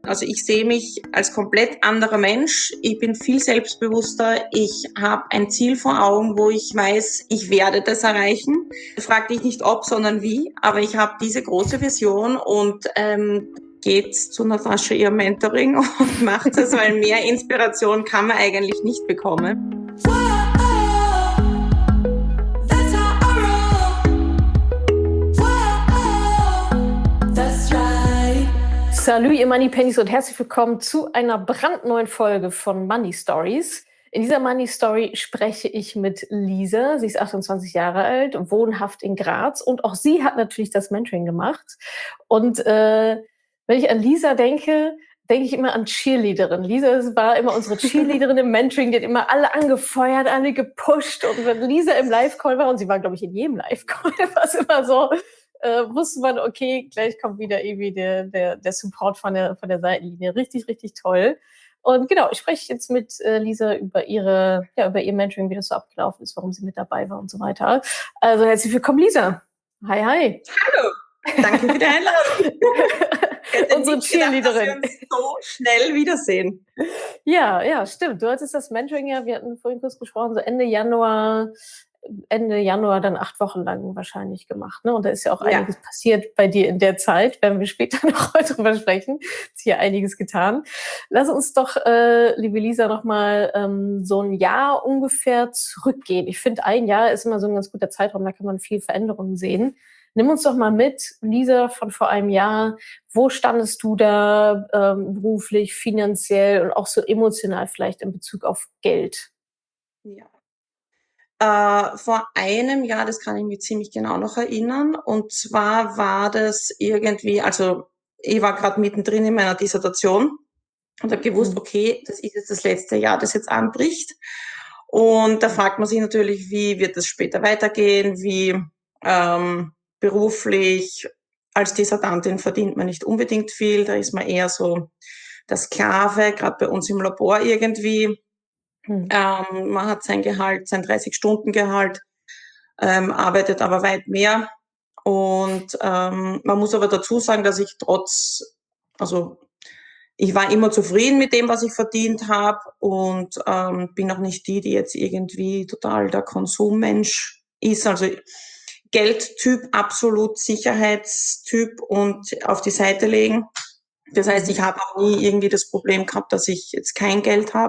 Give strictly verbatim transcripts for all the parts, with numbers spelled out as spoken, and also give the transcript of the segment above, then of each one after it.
Also ich sehe mich als komplett anderer Mensch. Ich bin viel selbstbewusster. Ich habe ein Ziel vor Augen, wo ich weiß, ich werde das erreichen. Frag dich nicht ob, sondern wie. Aber ich habe diese große Vision und ähm, geht zu Natascha ihr Mentoring und macht es, weil mehr Inspiration kann man eigentlich nicht bekommen. Salut, ihr Money Pennies und herzlich willkommen zu einer brandneuen Folge von Money Stories. In dieser Money Story spreche ich mit Lisa. Sie ist achtundzwanzig Jahre alt, wohnhaft in Graz und auch sie hat natürlich das Mentoring gemacht. Und äh, wenn ich an Lisa denke, denke ich immer an Cheerleaderin. Lisa war immer unsere Cheerleaderin im Mentoring, die hat immer alle angefeuert, alle gepusht. Und wenn Lisa im Live-Call war, und sie war, glaube ich, in jedem Live-Call, war es immer so, äh, wusste man, okay, gleich kommt wieder irgendwie der, der, der Support von der, von der Seitenlinie. Richtig, richtig toll. Und genau, ich spreche jetzt mit äh, Lisa über ihre, ja, über ihr Mentoring, wie das so abgelaufen ist, warum sie mit dabei war und so weiter. Also herzlich willkommen, Lisa. Hi, hi. Hallo. Danke für die Einladung. Unsere Cheerleaderin. Dass wir uns so schnell wiedersehen. Ja, ja, stimmt. Du hattest das Mentoring ja, wir hatten vorhin kurz gesprochen, so Ende Januar, Ende Januar dann acht Wochen lang wahrscheinlich gemacht, ne? Und da ist ja auch Ja. einiges passiert bei dir in der Zeit, werden wir später noch heute drüber sprechen. Ist hier einiges getan. Lass uns doch, äh, liebe Lisa, nochmal ähm, so ein Jahr ungefähr zurückgehen. Ich finde, ein Jahr ist immer so ein ganz guter Zeitraum, da kann man viel Veränderungen sehen. Nimm uns doch mal mit, Lisa, von vor einem Jahr. Wo standest du da ähm, beruflich, finanziell und auch so emotional vielleicht in Bezug auf Geld? Ja. Äh, vor einem Jahr, das kann ich mich ziemlich genau noch erinnern, und zwar war das irgendwie, also ich war gerade mittendrin in meiner Dissertation und habe gewusst, Mhm. okay, das ist jetzt das letzte Jahr, das jetzt anbricht. Und da fragt man sich natürlich, wie wird es später weitergehen, wie ähm, beruflich, als Dissertantin verdient man nicht unbedingt viel, da ist man eher so der Sklave, gerade bei uns im Labor irgendwie. Mhm. Ähm, man hat sein Gehalt, sein dreißig-Stunden-Gehalt, ähm, arbeitet aber weit mehr. Und ähm, man muss aber dazu sagen, dass ich trotz, also ich war immer zufrieden mit dem, was ich verdient habe, und ähm, bin auch nicht die, die jetzt irgendwie total der Konsummensch ist. Also Geldtyp, absolut Sicherheitstyp und auf die Seite legen. Das heißt, ich habe auch nie irgendwie das Problem gehabt, dass ich jetzt kein Geld habe.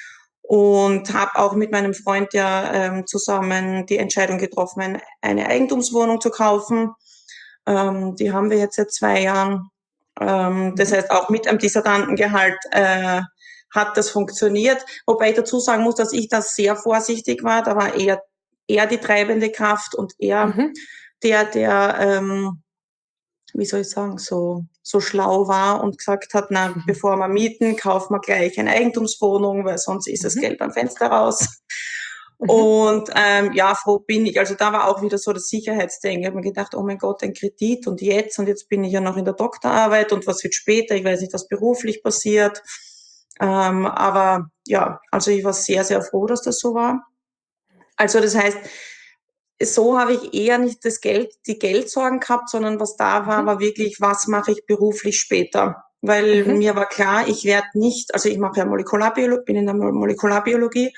Und habe auch mit meinem Freund ja ähm, zusammen die Entscheidung getroffen, eine Eigentumswohnung zu kaufen. Ähm, die haben wir jetzt seit zwei Jahren. Ähm, das heißt, auch mit einem Dissertantengehalt äh, hat das funktioniert. Wobei ich dazu sagen muss, dass ich da sehr vorsichtig war. Da war eher, eher die treibende Kraft und eher Mhm. der, der, ähm, wie soll ich sagen, so, so schlau war und gesagt hat, na, Mhm. bevor wir mieten, kaufen wir gleich eine Eigentumswohnung, weil sonst ist das Mhm. Geld beim Fenster raus. Mhm. Und ähm, ja, froh bin ich. Also da war auch wieder so das Sicherheitsdenken. Ich habe mir gedacht, oh mein Gott, ein Kredit und jetzt und jetzt bin ich ja noch in der Doktorarbeit und was wird später? Ich weiß nicht, was beruflich passiert. Ähm, aber ja, also ich war sehr, sehr froh, dass das so war. Also das heißt, so habe ich eher nicht das Geld, die Geldsorgen gehabt, sondern was da war, Mhm. war wirklich, was mache ich beruflich später? Weil Mhm. mir war klar, ich werde nicht, also ich mache ja Molekularbiologie, bin in der Molekularbiologie,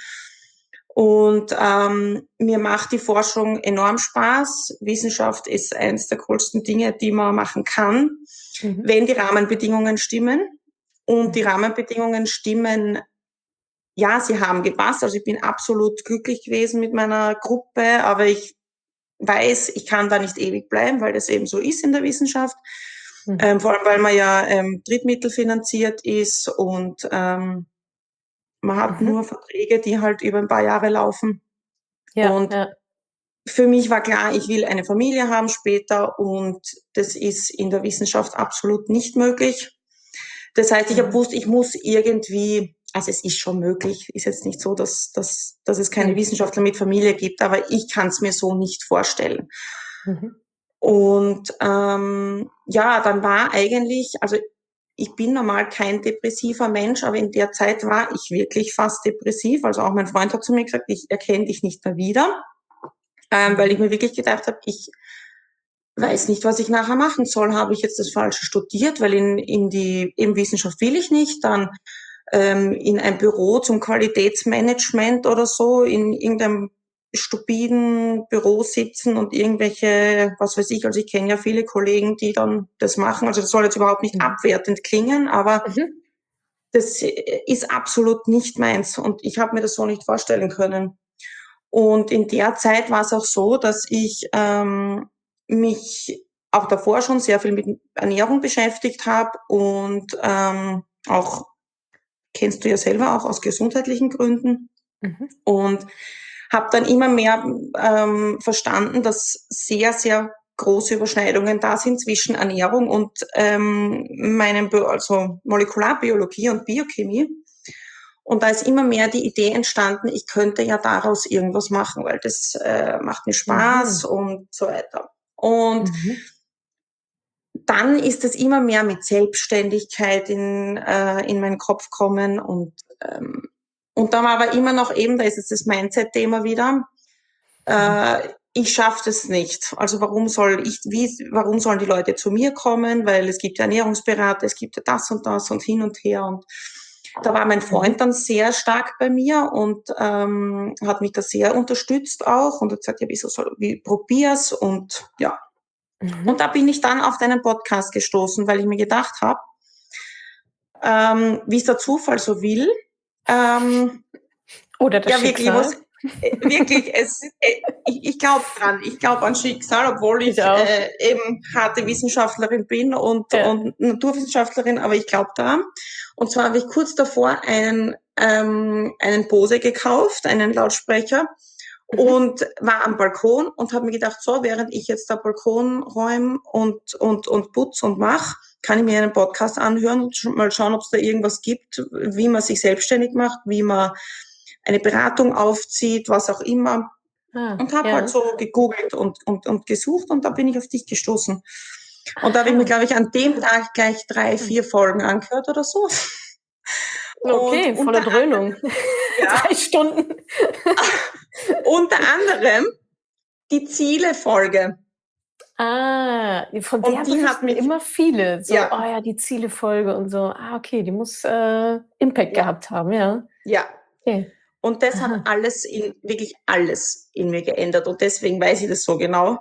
und ähm, mir macht die Forschung enorm Spaß. Wissenschaft ist eines der coolsten Dinge, die man machen kann, Mhm. wenn die Rahmenbedingungen stimmen. Und die Mhm. Rahmenbedingungen stimmen, ja, sie haben gepasst. Also ich bin absolut glücklich gewesen mit meiner Gruppe, aber ich weiß, ich kann da nicht ewig bleiben, weil das eben so ist in der Wissenschaft. Mhm. Ähm, vor allem, weil man ja ähm, drittmittelfinanziert ist und ähm, man hat Mhm. nur Verträge, die halt über ein paar Jahre laufen. Ja, Und ja. für mich war klar, ich will eine Familie haben später, und das ist in der Wissenschaft absolut nicht möglich. Das heißt, ich habe Mhm. gewusst, ich muss irgendwie, also es ist schon möglich, ist jetzt nicht so, dass, dass, dass es keine Mhm. Wissenschaftler mit Familie gibt, aber ich kann es mir so nicht vorstellen. Mhm. Und ähm, ja, dann war eigentlich, also ich bin normal kein depressiver Mensch, aber in der Zeit war ich wirklich fast depressiv. Also auch mein Freund hat zu mir gesagt, ich erkenne dich nicht mehr wieder, ähm, weil ich Mhm. mir wirklich gedacht habe, ich weiß nicht, was ich nachher machen soll. Habe ich jetzt das Falsche studiert, weil in, in die eben Wissenschaft will ich nicht, dann ähm, in ein Büro zum Qualitätsmanagement oder so, in irgendeinem stupiden Büro sitzen und irgendwelche, was weiß ich, also ich kenne ja viele Kollegen, die dann das machen, also das soll jetzt überhaupt nicht Mhm. abwertend klingen, aber Mhm. das ist absolut nicht meins und ich habe mir das so nicht vorstellen können. Und in der Zeit war es auch so, dass ich ähm, mich auch davor schon sehr viel mit Ernährung beschäftigt habe und ähm, auch, kennst du ja selber, auch aus gesundheitlichen Gründen. Mhm. Und habe dann immer mehr ähm, verstanden, dass sehr, sehr große Überschneidungen da sind zwischen Ernährung und ähm, meinem, Bi- also Molekularbiologie und Biochemie. Und da ist immer mehr die Idee entstanden, ich könnte ja daraus irgendwas machen, weil das äh, macht mir Spaß Mhm. und so weiter. Und Mhm. dann ist es immer mehr mit Selbstständigkeit in, äh, in meinen Kopf kommen und, ähm, und dann war aber immer noch eben, da ist jetzt das Mindset-Thema wieder, äh, ich schaffe das nicht. Also warum soll ich, wie, warum sollen die Leute zu mir kommen? Weil es gibt ja Ernährungsberater, es gibt ja das und das und hin und her. Und da war mein Freund Mhm. dann sehr stark bei mir und ähm, hat mich da sehr unterstützt auch und hat gesagt, ja, wieso soll, wie, probier's und ja. Und Mhm. da bin ich dann auf deinen Podcast gestoßen, weil ich mir gedacht habe, ähm, wie es der Zufall so will, ähm, Oder das ja, wirklich, was, Schicksal. äh, wirklich, es, äh, ich, ich glaube dran, ich glaube an Schicksal, obwohl Ich ich auch. äh, eben harte Wissenschaftlerin bin und, Ja. und Naturwissenschaftlerin, aber ich glaube daran. Und zwar habe ich kurz davor einen, ähm, einen Bose gekauft, einen Lautsprecher, Mhm. und war am Balkon und habe mir gedacht, so, während ich jetzt da Balkon räume und, und, und putz und mach, kann ich mir einen Podcast anhören und mal schauen, ob es da irgendwas gibt, wie man sich selbstständig macht, wie man eine Beratung aufzieht, was auch immer. Ah, Und habe halt ja. so gegoogelt und, und, und gesucht und da bin ich auf dich gestoßen. Und da habe ich mir, Aha. glaube ich, an dem Tag gleich drei, vier Folgen angehört oder so. Und Okay, volle unter anderem, Dröhnung. ja, Drei Stunden. unter anderem die Ziele-Folge. Ah, von der Und die hat berichten mich, immer viele. So, ja, oh ja, die Zielefolge und so. Ah, okay, die muss äh, Impact ja, gehabt haben, ja. ja. Okay. Und das hat Aha. alles in, wirklich alles in mir geändert. Und deswegen weiß ich das so genau,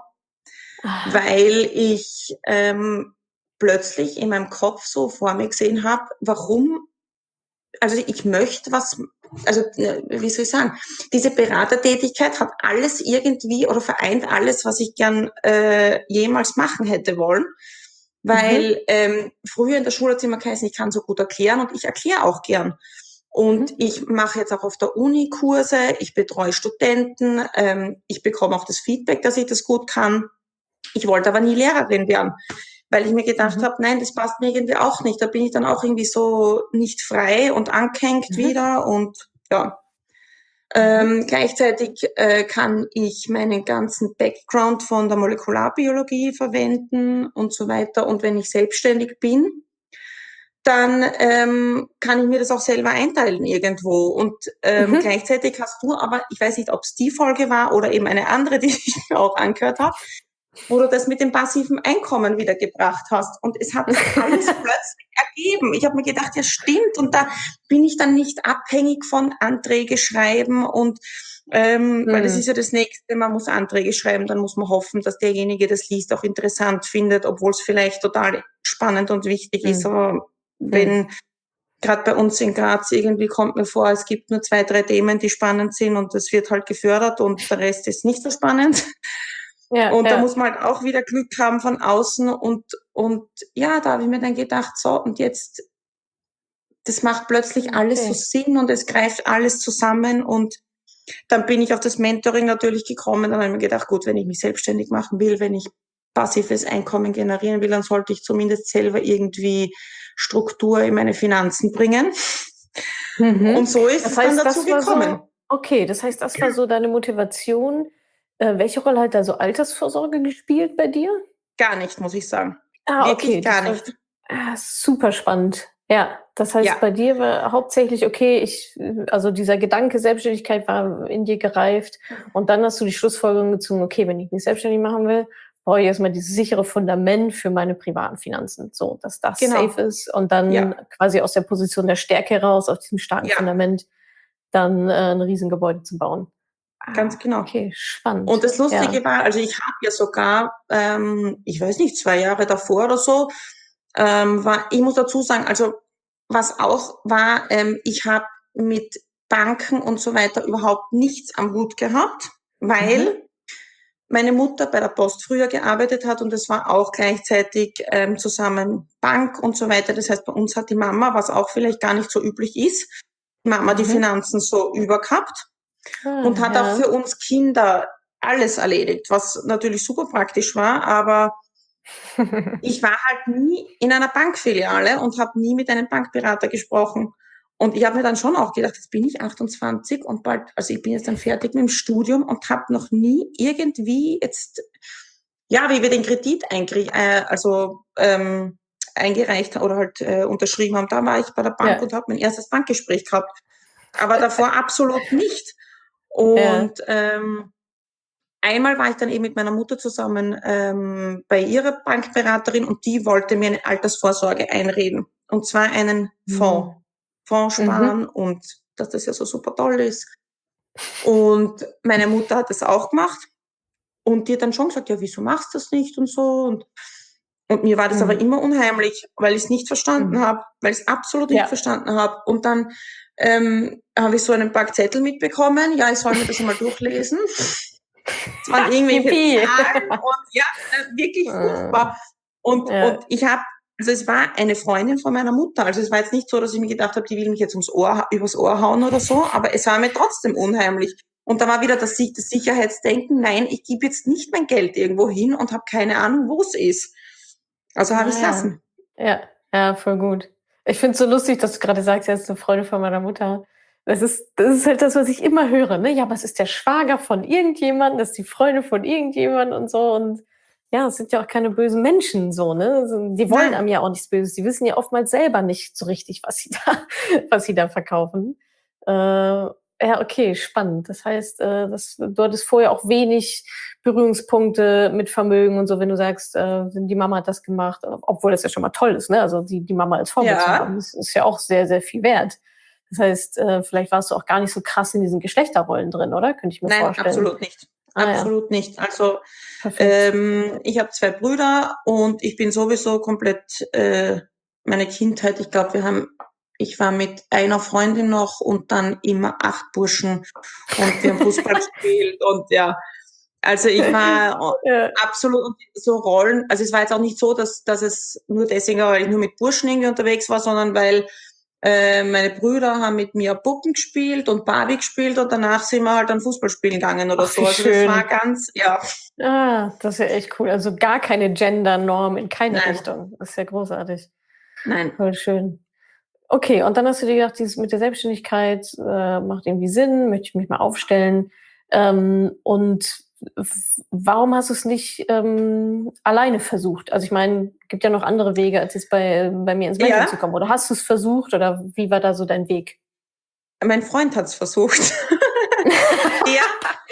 Ah. weil ich ähm, plötzlich in meinem Kopf so vor mir gesehen habe, warum, also ich möchte was, also ne, wie soll ich sagen, diese Beratertätigkeit hat alles irgendwie oder vereint alles, was ich gern äh, jemals machen hätte wollen. Mhm. Weil ähm, früher in der Schule hat es immer geheißen, ich kann so gut erklären und ich erkläre auch gern. Und Mhm. ich mache jetzt auch auf der Uni Kurse, ich betreue Studenten, ähm, ich bekomme auch das Feedback, dass ich das gut kann. Ich wollte aber nie Lehrerin werden, weil ich mir gedacht Mhm. habe, nein, das passt mir irgendwie auch nicht. Da bin ich dann auch irgendwie so nicht frei und angehängt Mhm. wieder und ja. Mhm. Ähm, gleichzeitig äh, kann ich meinen ganzen Background von der Molekularbiologie verwenden und so weiter. Und wenn ich selbstständig bin, dann ähm, kann ich mir das auch selber einteilen irgendwo. Und ähm, Mhm. gleichzeitig hast du aber, ich weiß nicht, ob es die Folge war oder eben eine andere, die ich mir auch angehört habe, wo du das mit dem passiven Einkommen wieder gebracht hast. Und es hat sich alles plötzlich ergeben. Ich habe mir gedacht, ja stimmt. Und da bin ich dann nicht abhängig von Anträge schreiben und ähm, weil das ist Mhm. ja das Nächste, man muss Anträge schreiben, dann muss man hoffen, dass derjenige das liest, auch interessant findet, obwohl es vielleicht total spannend und wichtig ist. Mhm. Aber Mhm. wenn gerade bei uns in Graz irgendwie kommt mir vor, es gibt nur zwei, drei Themen, die spannend sind und das wird halt gefördert und der Rest ist nicht so spannend. Ja, Und da ja. muss man halt auch wieder Glück haben von außen und, und ja, da habe ich mir dann gedacht, so, und jetzt, das macht plötzlich alles so Okay. Sinn und es greift alles zusammen und dann bin ich auf das Mentoring natürlich gekommen, dann habe ich mir gedacht, gut, wenn ich mich selbstständig machen will, wenn ich passives Einkommen generieren will, dann sollte ich zumindest selber irgendwie Struktur in meine Finanzen bringen. Und Mhm. so ist Das es dann heißt, dazu das war gekommen. so okay, das heißt, das war so deine Motivation. Äh, welche Rolle hat da so Altersvorsorge gespielt bei dir? Gar nicht, muss ich sagen. Ah, Wirklich okay, gar das war nicht. ah, super spannend. Ja, das heißt, Ja, bei dir war hauptsächlich, okay, ich also dieser Gedanke Selbstständigkeit war in dir gereift und dann hast du die Schlussfolgerung gezogen: „Okay, wenn ich mich selbstständig machen will, brauche ich erstmal dieses sichere Fundament für meine privaten Finanzen, so, dass das Genau. safe ist und dann Ja. quasi aus der Position der Stärke heraus, aus diesem starken Ja. Fundament, dann äh, ein Riesengebäude zu bauen. Ganz genau. Okay, spannend. Und das Lustige Ja. war, also ich habe ja sogar, ähm, ich weiß nicht, zwei Jahre davor oder so, ähm, war, ich muss dazu sagen, also was auch war, ähm, ich habe mit Banken und so weiter überhaupt nichts am Hut gehabt, weil Mhm. meine Mutter bei der Post früher gearbeitet hat und es war auch gleichzeitig ähm, zusammen Bank und so weiter. Das heißt, bei uns hat die Mama, was auch vielleicht gar nicht so üblich ist, die Mama die Mhm. Finanzen so übergehabt Ah, und hat ja. auch für uns Kinder alles erledigt, was natürlich super praktisch war, aber ich war halt nie in einer Bankfiliale und habe nie mit einem Bankberater gesprochen. Und ich habe mir dann schon auch gedacht, jetzt bin ich achtundzwanzig und bald, also ich bin jetzt dann fertig mit dem Studium und habe noch nie irgendwie jetzt, ja, wie wir den Kredit eingerichtet, äh, also ähm, eingereicht oder halt äh, unterschrieben haben, da war ich bei der Bank Ja. und habe mein erstes Bankgespräch gehabt. Aber davor absolut nicht. Ja. Und ähm, einmal war ich dann eben mit meiner Mutter zusammen ähm, bei ihrer Bankberaterin und die wollte mir eine Altersvorsorge einreden. Und zwar einen Fonds. Fonds Mhm. sparen und dass das ja so super toll ist. Und meine Mutter hat das auch gemacht und die hat dann schon gesagt, ja, wieso machst du das nicht und so. Und, und mir war das aber Mhm. immer unheimlich, weil ich es nicht verstanden Mhm. habe, weil ich es absolut nicht Ja. verstanden habe. Und dann ähm, habe ich so einen Pack Zettel mitbekommen, ja, ich soll mir das einmal durchlesen. Es waren irgendwelche Yippie. Zahlen und ja, äh, wirklich furchtbar. Und, Ja. und ich habe, also es war eine Freundin von meiner Mutter. Also es war jetzt nicht so, dass ich mir gedacht habe, die will mich jetzt ums Ohr, übers Ohr hauen oder so, aber es war mir trotzdem unheimlich. Und da war wieder das, das Sicherheitsdenken, nein, ich gebe jetzt nicht mein Geld irgendwo hin und habe keine Ahnung, wo es ist. Also habe ich es Ah, ja. lassen. Ja, ja, voll gut. Ich finde es so lustig, dass du gerade sagst, er ist eine Freundin von meiner Mutter. Das ist, das ist halt das, was ich immer höre, ne? Ja, aber es ist der Schwager von irgendjemandem, das ist die Freundin von irgendjemandem und so. Und ja, es sind ja auch keine bösen Menschen so, ne? Also, die wollen Nein. einem ja auch nichts Böses. Die wissen ja oftmals selber nicht so richtig, was sie da, was sie da verkaufen. Äh, ja, okay, spannend. Das heißt, äh, das, du hattest vorher auch wenig Berührungspunkte mit Vermögen und so, wenn du sagst, äh, die Mama hat das gemacht, obwohl das ja schon mal toll ist, ne? Also die, die Mama als Vorbild zu haben, Ja. das ist ja auch sehr, sehr viel wert. Das heißt, äh, vielleicht warst du auch gar nicht so krass in diesen Geschlechterrollen drin, oder? Könnte ich mir Nein, vorstellen. absolut nicht. Ah, ja. Absolut nicht. Also Perfekt. ähm, ich habe zwei Brüder und ich bin sowieso komplett äh, meine Kindheit. Ich glaube, wir haben, ich war mit einer Freundin noch und dann immer acht Burschen und wir haben Fußball gespielt und ja, also ich war Ja. absolut so Rollen. Also es war jetzt auch nicht so, dass dass es nur deswegen, war, weil ich nur mit Burschen irgendwie unterwegs war, sondern weil äh, meine Brüder haben mit mir Puppen gespielt und Barbie gespielt und danach sind wir halt dann Fußball spielen gegangen oder Ach, so. wie Also das war schön. ganz, ja, Ah, das ist ja echt cool. Also gar keine Gender-Norm in keine nein, Richtung. Das ist ja großartig. nein. Voll schön. Okay, und dann hast du dir gedacht, dieses mit der Selbstständigkeit äh, macht irgendwie Sinn, möchte ich mich mal aufstellen. Ähm, und w- warum hast du es nicht ähm, alleine versucht? Also ich meine, gibt ja noch andere Wege, als jetzt bei, bei mir ins Mentoring zu Ja, kommen. Oder hast du es versucht oder wie war da so dein Weg? mein Freund hat's versucht. Der,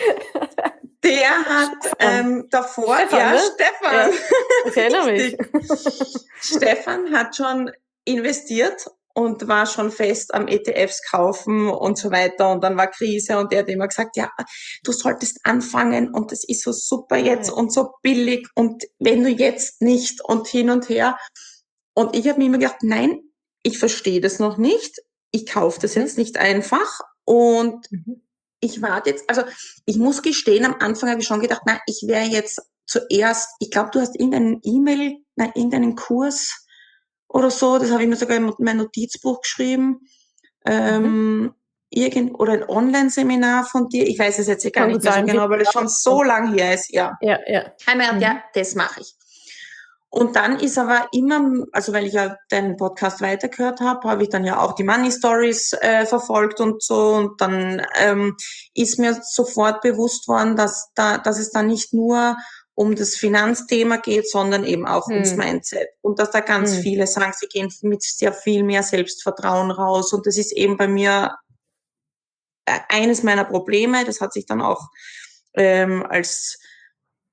der hat Stefan. ähm, davor, Stefan, ja, ne? Stefan, Ja, ich erinnere mich. richtig. Stefan hat schon investiert und war schon fest am E T Fs kaufen und so weiter. Und dann war Krise und er hat immer gesagt, ja, du solltest anfangen und das ist so super jetzt und so billig und wenn du jetzt nicht und hin und her. Und ich habe mir immer gedacht, nein, ich verstehe das noch nicht. Ich kaufe das Mhm. jetzt nicht einfach und Mhm. ich warte jetzt, also ich muss gestehen, am Anfang habe ich schon gedacht, na, ich wäre jetzt zuerst, ich glaube, du hast irgendeinen E-Mail, nein, irgendeinen Kurs oder so, das habe ich mir sogar in mein Notizbuch geschrieben, Mhm. ähm, irgend, oder ein Online-Seminar von dir, ich weiß es jetzt gar Kann nicht gut mehr so sein. genau, weil es schon so lang her ist, ja. Ja, ja. Ich habe mir gedacht, ja, Mhm. das mache ich. Und dann ist aber immer, also weil ich ja deinen Podcast weitergehört habe, habe ich dann ja auch die Money Stories äh, verfolgt und so. Und dann ähm, ist mir sofort bewusst worden, dass da, dass es da nicht nur um das Finanzthema geht, sondern eben auch ums Mhm. Mindset. Und dass da ganz Mhm. viele sagen, sie gehen mit sehr viel mehr Selbstvertrauen raus. Und das ist eben bei mir äh, eines meiner Probleme. Das hat sich dann auch ähm, als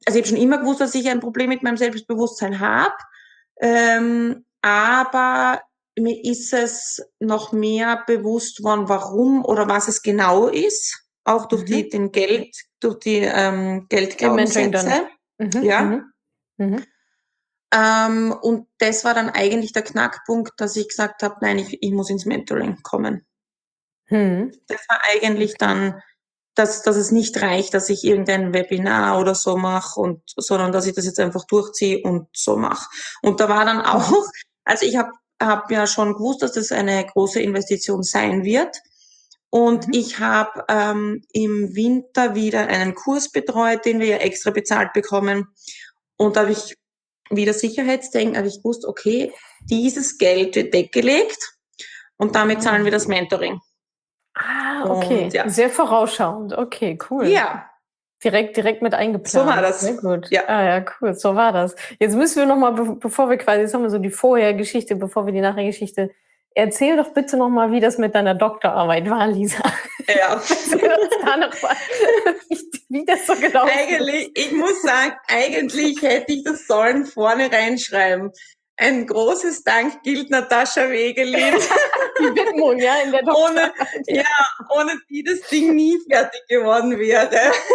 also ich habe schon immer gewusst, dass ich ein Problem mit meinem Selbstbewusstsein habe, ähm, aber mir ist es noch mehr bewusst worden, warum oder was es genau ist, auch durch die, Mhm. den Geld, durch die ähm, Im Mentoring dann. Geldglaubenssätze. Mhm, Ja. mhm, mhm. Ähm, und das war dann eigentlich der Knackpunkt, dass ich gesagt habe, nein, ich, ich muss ins Mentoring kommen. Mhm. Das war eigentlich dann, dass, dass es nicht reicht, dass ich irgendein Webinar oder so mache, und sondern dass ich das jetzt einfach durchziehe und so mache. Und da war dann auch, also ich habe hab ja schon gewusst, dass das eine große Investition sein wird. Und Mhm. ich habe ähm, im Winter wieder einen Kurs betreut, den wir ja extra bezahlt bekommen. Und da habe ich wieder Sicherheitsdenken, habe ich gewusst, okay, dieses Geld wird weggelegt und damit zahlen wir das Mentoring. Ah, Und okay. ja, Sehr vorausschauend. Okay, cool. ja, Direkt, direkt mit so war eingeplant. das. Sehr gut. Ja. Ah ja, cool. So war das. Jetzt müssen wir nochmal, be bevor wir quasi, jetzt haben wir so die Vorhergeschichte, bevor wir die Nachhergeschichte. Erzähl doch bitte nochmal, wie das mit deiner Doktorarbeit war, Lisa. Ja. Erzähl uns da noch mal, wie das so gelaufen Eigentlich, ich muss sagen, eigentlich hätte ich das sollen vorne reinschreiben. Ein großes Dank gilt Natascha Wegelin. Die Widmung, ja, in der ohne, Doktorarbeit. ja, ohne die das Ding nie fertig geworden wäre.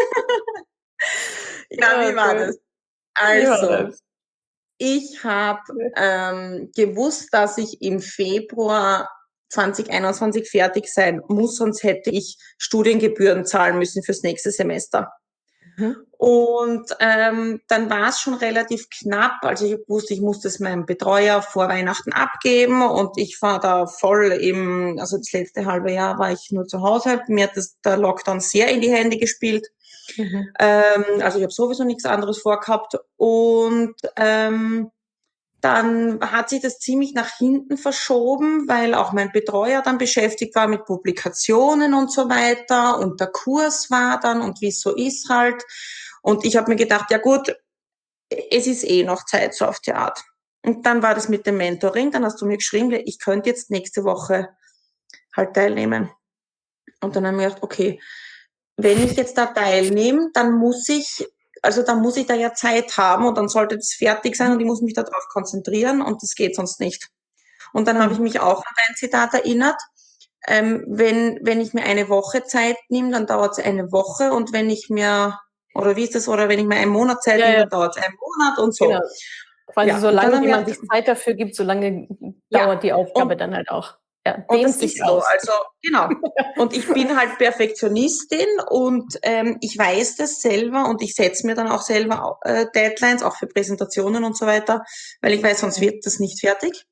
Ja, wie war Okay. das? Wie war Also, das? ich habe ähm, gewusst, dass ich im Februar zwanzig einundzwanzig fertig sein muss, sonst hätte ich Studiengebühren zahlen müssen fürs nächste Semester. Mhm. Und ähm, dann war es schon relativ knapp. Also ich wusste, ich muss das meinem Betreuer vor Weihnachten abgeben, und ich war da voll im, also das letzte halbe Jahr war ich nur zu Hause. Mir hat das, der Lockdown sehr in die Hände gespielt. Mhm. Ähm, also ich habe sowieso nichts anderes vorgehabt. Und ähm, dann hat sich das ziemlich nach hinten verschoben, weil auch mein Betreuer dann beschäftigt war mit Publikationen und so weiter, und der Kurs war dann, und wie es so ist halt. Und ich habe mir gedacht, ja gut, es ist eh noch Zeit, so auf die Art. Und dann war das mit dem Mentoring, dann hast du mir geschrieben, ich könnte jetzt nächste Woche halt teilnehmen. Und dann haben wir gedacht, okay, wenn ich jetzt da teilnehme, dann muss ich, also dann muss ich da ja Zeit haben, und dann sollte das fertig sein, und ich muss mich darauf konzentrieren, und das geht sonst nicht. Und dann habe ich mich auch an dein Zitat erinnert. Ähm, wenn, wenn ich mir eine Woche Zeit nehme, dann dauert es eine Woche, und wenn ich mir, oder wie ist das, oder wenn ich mir einen Monat Zeit Ja, nehme, ja, dann dauert es einen Monat und so. genau. Quasi Ja, und dann solange haben wie wir man gedacht, sich Zeit dafür gibt, solange ja, dauert die Aufgabe und dann halt auch. Ja, Und dehnt das sich ist so, aus. also genau. Und ich bin halt Perfektionistin, und ähm, ich weiß das selber, und ich setze mir dann auch selber äh, Deadlines, auch für Präsentationen und so weiter, weil ich weiß, sonst wird das nicht fertig.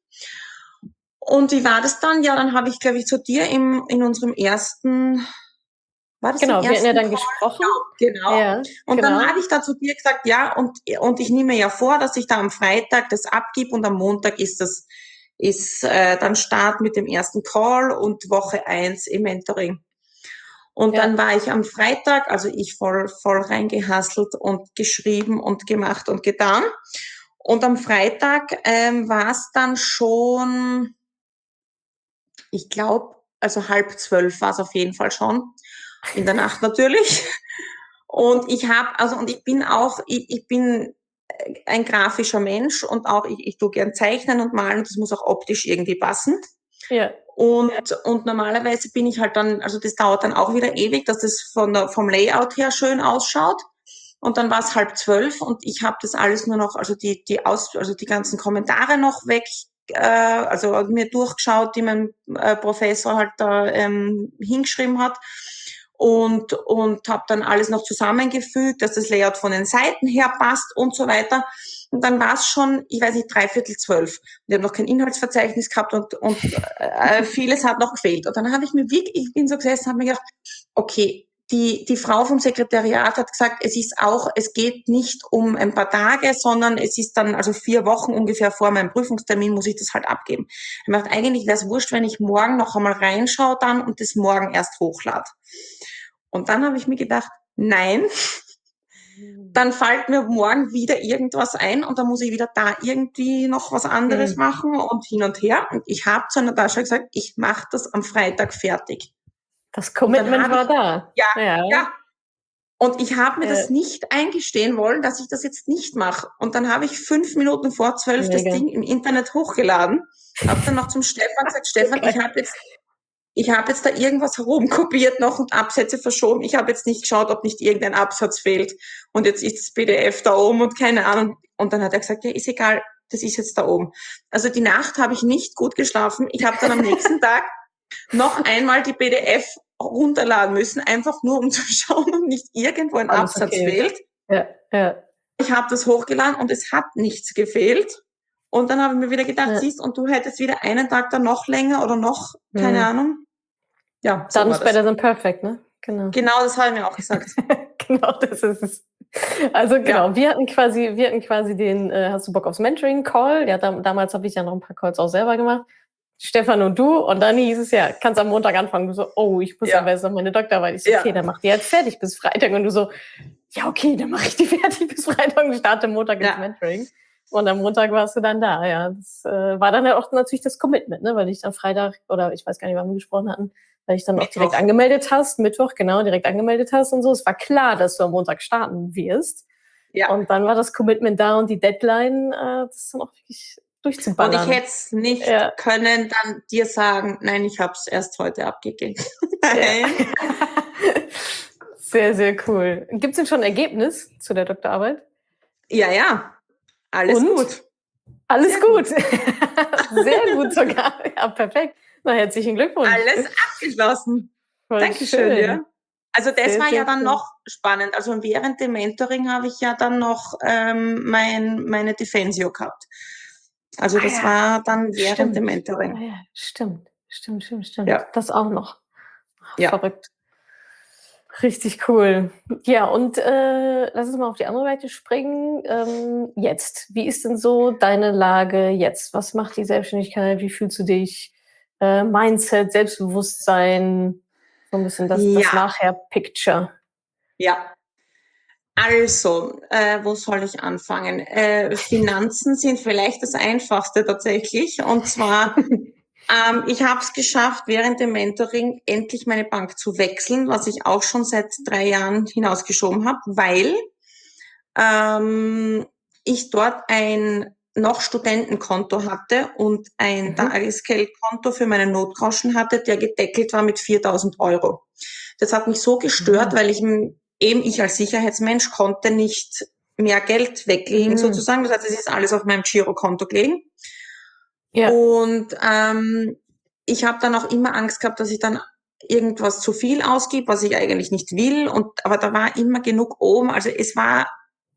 Und wie war das dann? Ja, dann habe ich, glaube ich, zu dir im, in unserem ersten, war das im Genau, wir hatten ja ersten dann Call? gesprochen. Genau. Ja, Und dann genau. habe ich da zu dir gesagt, ja, und, und ich nehme mir ja vor, dass ich da am Freitag das abgib, und am Montag ist das, ist äh, dann Start mit dem ersten Call und Woche eins im Mentoring. Und Ja. dann war ich am Freitag, also ich voll, voll reingehasselt und geschrieben und gemacht und getan. Und am Freitag ähm, war es dann schon, ich glaube, also halb zwölf war es auf jeden Fall schon. In der Nacht natürlich. Und ich habe, also und ich bin auch, ich, ich bin ein grafischer Mensch, und auch ich, ich tue gern zeichnen und malen, und das muss auch optisch irgendwie passen. Ja. Und, und normalerweise bin ich halt dann, also das dauert dann auch wieder ewig, dass das von der, vom Layout her schön ausschaut. Und dann war es halb zwölf, und ich habe das alles nur noch, also die, die Aus, also die ganzen Kommentare noch weg, äh, also mir durchgeschaut, die mein äh, Professor halt da ähm, hingeschrieben hat. Und, und habe dann alles noch zusammengefügt, dass das Layout von den Seiten her passt und so weiter. Und dann war es schon, ich weiß nicht, dreiviertel zwölf. Wir haben noch kein Inhaltsverzeichnis gehabt, und, und äh, vieles hat noch gefehlt. Und dann habe ich mir wirklich, ich bin so gesessen, habe mir gedacht, okay, die, die Frau vom Sekretariat hat gesagt, es ist auch, es geht nicht um ein paar Tage, sondern es ist dann, also vier Wochen ungefähr vor meinem Prüfungstermin muss ich das halt abgeben. Ich dachte, eigentlich wäre es wurscht, wenn ich morgen noch einmal reinschaue dann und das morgen erst hochlade. Und dann habe ich mir gedacht, nein, dann fällt mir morgen wieder irgendwas ein, und dann muss ich wieder da irgendwie noch was anderes Hm. machen und hin und her. Und ich habe zu Natascha gesagt, ich mache das am Freitag fertig. Das Commitment war ich, da. Ja, Ja. ja. Und ich habe mir Äh, das nicht eingestehen wollen, dass ich das jetzt nicht mache. Und dann habe ich fünf Minuten vor zwölf das mega. Ding im Internet hochgeladen, habe dann noch zum Stefan gesagt, Stefan, ich habe jetzt, ich habe jetzt da irgendwas herumkopiert noch und Absätze verschoben. Ich habe jetzt nicht geschaut, ob nicht irgendein Absatz fehlt. Und jetzt ist das P D F da oben und keine Ahnung. Und dann hat er gesagt, ja, ist egal, das ist jetzt da oben. Also die Nacht habe ich nicht gut geschlafen. Ich habe dann am nächsten Tag noch einmal die P D F runterladen müssen, einfach nur um zu schauen, ob nicht irgendwo ein Alles Absatz okay. fehlt. Ja, ja. Ich habe das hochgeladen und es hat nichts gefehlt. Und dann habe ich mir wieder gedacht, Ja. siehst, und du hättest wieder einen Tag dann noch länger oder noch, keine Hm. Ahnung. Ja, so Done war is better das. than perfect, ne? Genau. Genau, das habe ich mir auch gesagt. Genau, das ist es. Also genau, Ja. wir hatten quasi, wir hatten quasi den, äh, hast du Bock aufs Mentoring-Call? Ja, dam damals habe ich ja noch ein paar Calls auch selber gemacht. Stefan und du, und dann hieß es ja, kannst am Montag anfangen. Du so, oh, ich muss Ja. aber jetzt noch meine Doktorarbeit. Ich so, Ja. okay, dann mach die jetzt fertig bis Freitag. Und du so, ja, okay, dann mache ich die fertig bis Freitag und starte Montag ins Ja. Mentoring. Und am Montag warst du dann da, ja. Das äh, war dann ja auch natürlich das Commitment, ne, weil ich dann Freitag, oder ich weiß gar nicht, wann wir gesprochen hatten, weil ich dann auch direkt Mittwoch. angemeldet hast, Mittwoch, genau, direkt angemeldet hast und so. Es war klar, dass du am Montag starten wirst. Ja. Und dann war das Commitment da und die Deadline, äh, das ist dann auch wirklich Und durchzuballern. ich hätte es nicht Ja. können dann dir sagen, nein, ich habe es erst heute abgegeben. Ja. Nein. Sehr, sehr cool. Gibt es denn schon ein Ergebnis zu der Doktorarbeit? Ja, ja. Alles Und? gut. Alles Sehr gut. Sehr gut sogar. Ja, perfekt. Na, herzlichen Glückwunsch. Alles abgeschlossen. Voll Dankeschön, schön. ja. Also das Sehr, war sehr ja dann cool. noch spannend. Also während dem Mentoring habe ich ja dann noch ähm, mein, meine Defensio gehabt. Also Ah das ja, war dann während stimmt. dem Ah Mentoring. ja, stimmt. Stimmt, stimmt, stimmt. Ja. Das auch noch. Ach, Ja. verrückt. Richtig cool. Ja, und äh, lass uns mal auf die andere Seite springen. Ähm, jetzt, wie ist denn so deine Lage jetzt? Was macht die Selbstständigkeit? Wie fühlst du dich? Äh, Mindset, Selbstbewusstsein, so ein bisschen das, das Ja. Nachher-Picture. Ja. Also, äh, wo soll ich anfangen? Äh, Finanzen sind vielleicht das Einfachste tatsächlich. Und zwar, ähm, ich habe es geschafft, während dem Mentoring endlich meine Bank zu wechseln, was ich auch schon seit drei Jahren hinausgeschoben habe, weil ähm, ich dort ein noch Studentenkonto hatte und ein Mhm. Tagesgeldkonto für meine Notgroschen hatte, der gedeckelt war mit viertausend Euro. Das hat mich so gestört, Mhm. weil ich eben ich als Sicherheitsmensch konnte nicht mehr Geld weglegen Mhm. sozusagen. Das heißt, es ist alles auf meinem Girokonto gelegen. Ja. Und ähm, ich habe dann auch immer Angst gehabt, dass ich dann irgendwas zu viel ausgib, was ich eigentlich nicht will. Und aber da war immer genug oben. Also es war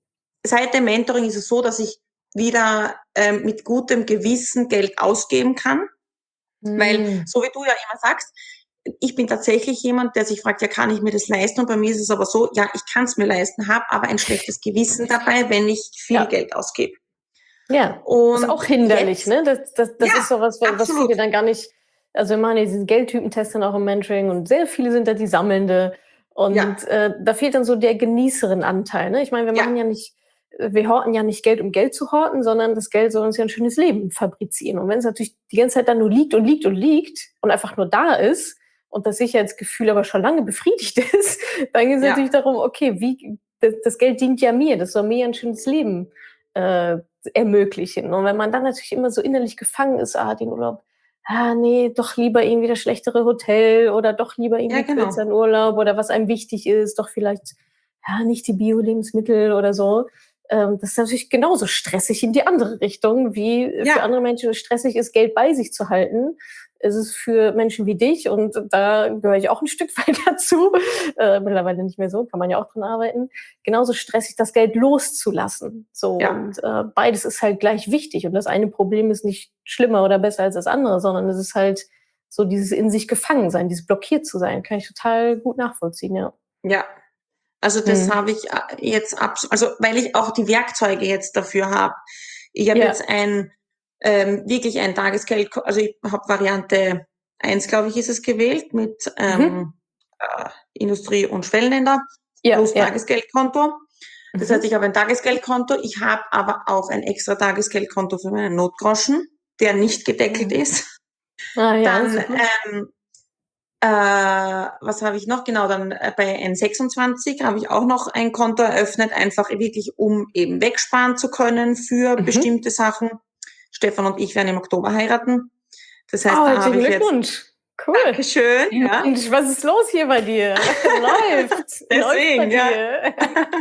seit dem Mentoring ist es so, dass ich wieder ähm, mit gutem Gewissen Geld ausgeben kann. Mhm. Weil, so wie du ja immer sagst, ich bin tatsächlich jemand, der sich fragt, ja, kann ich mir das leisten? Und bei mir ist es aber so, ja, ich kann es mir leisten, habe aber ein schlechtes Gewissen dabei, wenn ich viel Ja. Geld ausgebe. Ja, Und ist auch hinderlich, jetzt, ne? Das, das, das ja, ist so was, was absolut. viele dann gar nicht, also wir machen ja diesen Geldtypen-Test dann auch im Mentoring und sehr viele sind da die Sammelnde und Ja. äh, da fehlt dann so der Genießerin-Anteil, ne? Ich meine, wir Ja. machen ja nicht, wir horten ja nicht Geld, um Geld zu horten, sondern das Geld soll uns ja ein schönes Leben fabrizieren. Und wenn es natürlich die ganze Zeit dann nur liegt und liegt und liegt und einfach nur da ist und das Sicherheitsgefühl aber schon lange befriedigt ist, dann geht es Ja. natürlich darum, okay, wie das, das Geld dient ja mir, das soll mir ein schönes Leben äh, ermöglichen. Und wenn man dann natürlich immer so innerlich gefangen ist, ah, den Urlaub, ah, nee, doch lieber irgendwie das schlechtere Hotel oder doch lieber irgendwie Ja, genau. kürzeren Urlaub oder was einem wichtig ist, doch vielleicht ja, nicht die Bio-Lebensmittel oder so. Ähm, das ist natürlich genauso stressig in die andere Richtung, wie Ja. für andere Menschen es stressig ist, Geld bei sich zu halten. Es ist für Menschen wie dich, und da gehöre ich auch ein Stück weit dazu, äh, mittlerweile nicht mehr so, kann man ja auch dran arbeiten, genauso stressig, das Geld loszulassen. So, Ja. und äh, beides ist halt gleich wichtig. Und das eine Problem ist nicht schlimmer oder besser als das andere, sondern es ist halt so dieses in sich gefangen sein, dieses blockiert zu sein, kann ich total gut nachvollziehen, ja. Ja. Also das Hm. habe ich jetzt abs also weil ich auch die Werkzeuge jetzt dafür habe. Ich habe Ja. jetzt ein ähm, wirklich ein Tagesgeld, also ich habe Variante eins, glaube ich, ist es gewählt mit ähm, Mhm. äh, Industrie- und Schwellenländer Ja, plus ja. Tagesgeldkonto. Das Mhm. heißt, ich habe ein Tagesgeldkonto, ich habe aber auch ein extra Tagesgeldkonto für meinen Notgroschen, der nicht gedeckelt Mhm. ist. Ah ja, Dann super. ähm, Äh, was habe ich noch? Genau, dann äh, bei N sechsundzwanzig habe ich auch noch ein Konto eröffnet, einfach wirklich, um eben wegsparen zu können für Mhm. bestimmte Sachen. Stefan und ich werden im Oktober heiraten. Das heißt, Oh, da habe herzlichen ich jetzt... Glückwunsch. Cool. Dankeschön, ja. Mensch, was ist los hier bei dir? Läuft. Läuft bei Deswegen, ja. dir.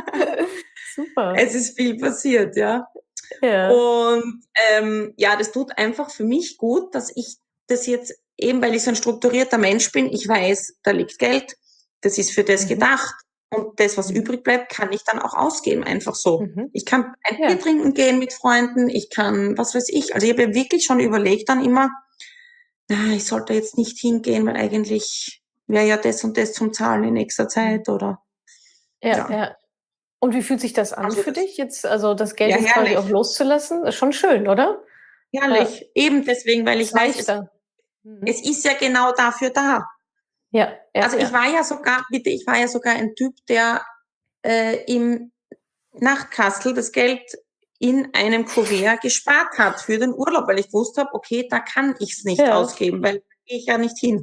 Super. Es ist viel passiert, ja. Ja. Und ähm, ja, das tut einfach für mich gut, dass ich das jetzt, eben weil ich so ein strukturierter Mensch bin, ich weiß, da liegt Geld, das ist für das Mhm. gedacht und das, was Mhm. übrig bleibt, kann ich dann auch ausgeben, einfach so. Mhm. Ich kann ein Ja. Bier trinken gehen mit Freunden, ich kann, was weiß ich, also ich habe ja wirklich schon überlegt dann immer, na, ich sollte jetzt nicht hingehen, weil eigentlich wäre ja das und das zum Zahlen in nächster Zeit oder Ja, ja. ja. Und wie fühlt sich das an Also für das, dich jetzt, also das Geld ja, jetzt quasi auch herrlich, loszulassen? Ist schon schön, oder? Ja, herrlich. Eben deswegen, weil ist ich weiß, es, leichter. Mhm. es ist ja genau dafür da. Ja, ja, Also ich ja. war ja sogar, bitte, ich war ja sogar ein Typ, der äh, im Nachtkastel das Geld in einem Kuvert gespart hat für den Urlaub, weil ich gewusst habe, okay, da kann ich es nicht Ja. ausgeben, weil da gehe ich ja nicht hin.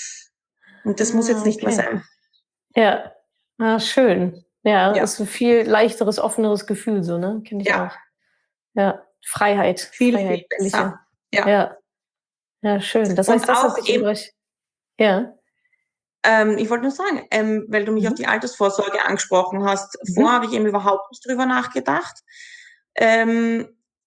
Und das muss Ah, jetzt nicht mehr okay. sein. Ja. Ah, schön. Ja, Ja. ist ein viel leichteres, offeneres Gefühl so, ne? Kenne ich Ja, auch. Ja, Freiheit, viel, viel freiheitliche. besser. Ja. Ja. Ja, schön. Das heißt, Und das hat auch sich im eben, Bereich ja. ähm, ich wollte nur sagen, ähm, weil du mich auf Mhm. die Altersvorsorge angesprochen hast, vorher Mhm. habe ich eben überhaupt nicht drüber nachgedacht. Ähm,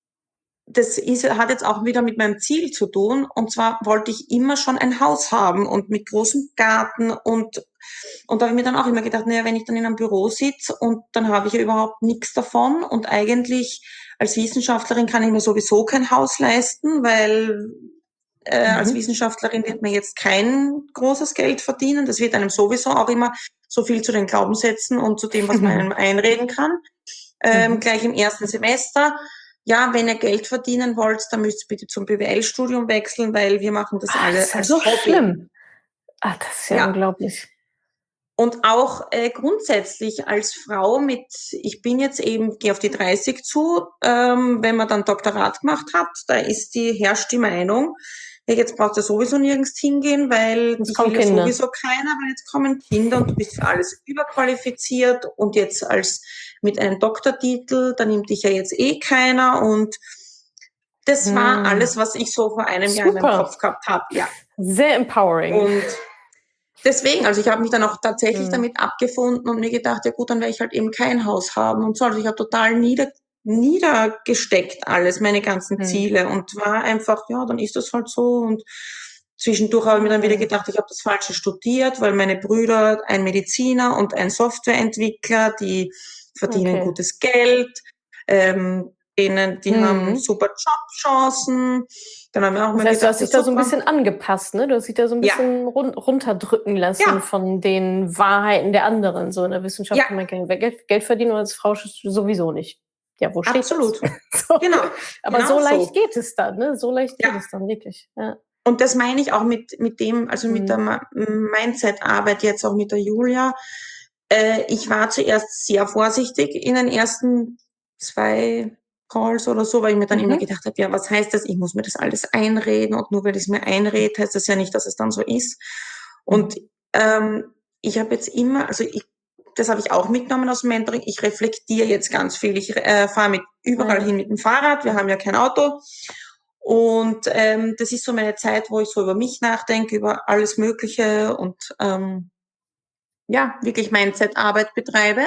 das ist, hat jetzt auch wieder mit meinem Ziel zu tun. Und zwar wollte ich immer schon ein Haus haben und mit großem Garten. Und, und da habe ich mir dann auch immer gedacht, naja, wenn ich dann in einem Büro sitze und dann habe ich ja überhaupt nichts davon. Und eigentlich als Wissenschaftlerin kann ich mir sowieso kein Haus leisten, weil äh, als Mhm. Wissenschaftlerin wird man jetzt kein großes Geld verdienen. Das wird einem sowieso auch immer so viel zu den Glaubenssätzen und zu dem, was man einem einreden kann. Ähm, Mhm. gleich im ersten Semester. Ja, wenn ihr Geld verdienen wollt, dann müsst ihr bitte zum B W L-Studium wechseln, weil wir machen das Ah, das alle ist ja als so Hobby. schlimm. Ah, das ist ja Ja. unglaublich. Und auch äh, grundsätzlich als Frau mit, ich bin jetzt eben, gehe auf die dreißig zu, ähm, wenn man dann Doktorat gemacht hat, da ist die, herrscht die Meinung, ja, jetzt brauchst du sowieso nirgends hingehen, weil Jetzt dich kommen will ja Kinder. sowieso keiner, weil jetzt kommen Kinder und du bist für alles überqualifiziert und jetzt als mit einem Doktortitel, da nimmt dich ja jetzt eh keiner und das war Mhm. alles, was ich so vor einem Jahr in meinem Super. Kopf gehabt habe, ja. Sehr empowering. Und deswegen, also ich habe mich dann auch tatsächlich Mhm. damit abgefunden und mir gedacht, ja gut, dann werde ich halt eben kein Haus haben und so. Also ich habe total nieder, niedergesteckt alles, meine ganzen Mhm. Ziele und war einfach, ja, dann ist das halt so. Und zwischendurch habe ich mir dann wieder Mhm. gedacht, ich habe das Falsche studiert, weil meine Brüder, ein Mediziner und ein Softwareentwickler, die verdienen Okay. gutes Geld, ähm, denen, die haben Mhm. super Jobchancen. Dann haben wir auch Das mal heißt, du gedacht, hast ja dich da so ein super. bisschen angepasst, ne? Du hast dich da so ein Ja, bisschen run runterdrücken lassen ja, von den Wahrheiten der anderen. So in der Wissenschaft ja, kann man kein Geld Geld verdienen und als Frau sowieso nicht. Ja, wo steht das? absolut. So. Genau, Aber genau so leicht so. geht es dann, ne? So leicht geht Ja. es dann wirklich. Ja. Und das meine ich auch mit, mit dem, also mit der Mhm. Ma- Mindset-Arbeit jetzt auch mit der Julia. Äh, ich war zuerst sehr vorsichtig in den ersten zwei Calls oder so, weil ich mir dann immer Mhm. gedacht habe, ja, was heißt das? Ich muss mir das alles einreden und nur weil ich es mir einrede, heißt das ja nicht, dass es dann so ist. Und Mhm. ähm, ich habe jetzt immer, also ich, das habe ich auch mitgenommen aus dem Mentoring, ich reflektiere jetzt ganz viel. Ich äh, fahre mit überall Ja. hin mit dem Fahrrad, wir haben ja kein Auto. Und ähm, das ist so meine Zeit, wo ich so über mich nachdenke, über alles Mögliche und ähm, ja, wirklich Mindset-Arbeit betreibe.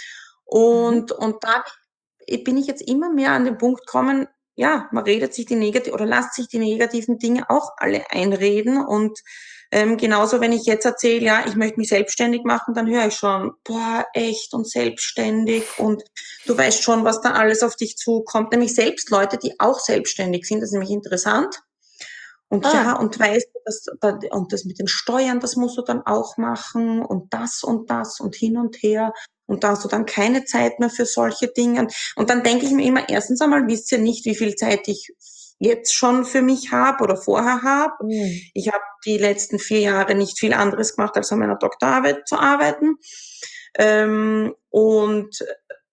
Mhm. Und, und da bin ich jetzt immer mehr an den Punkt gekommen, ja, man redet sich die negativen oder lasst sich die negativen Dinge auch alle einreden. Und ähm, genauso, wenn ich jetzt erzähle, ja, ich möchte mich selbstständig machen, dann höre ich schon, boah, echt und selbstständig und du weißt schon, was da alles auf dich zukommt. Nämlich selbst Leute, die auch selbstständig sind, das ist nämlich interessant. Und ja, Ah. und weißt du, das, und das mit den Steuern, das musst du dann auch machen und das und das und hin und her. Und da hast du dann keine Zeit mehr für solche Dinge. Und dann denke ich mir immer, erstens einmal wisst ihr nicht, wie viel Zeit ich jetzt schon für mich habe oder vorher habe. Mhm. Ich habe die letzten vier Jahre nicht viel anderes gemacht, als an meiner Doktorarbeit zu arbeiten. Ähm, und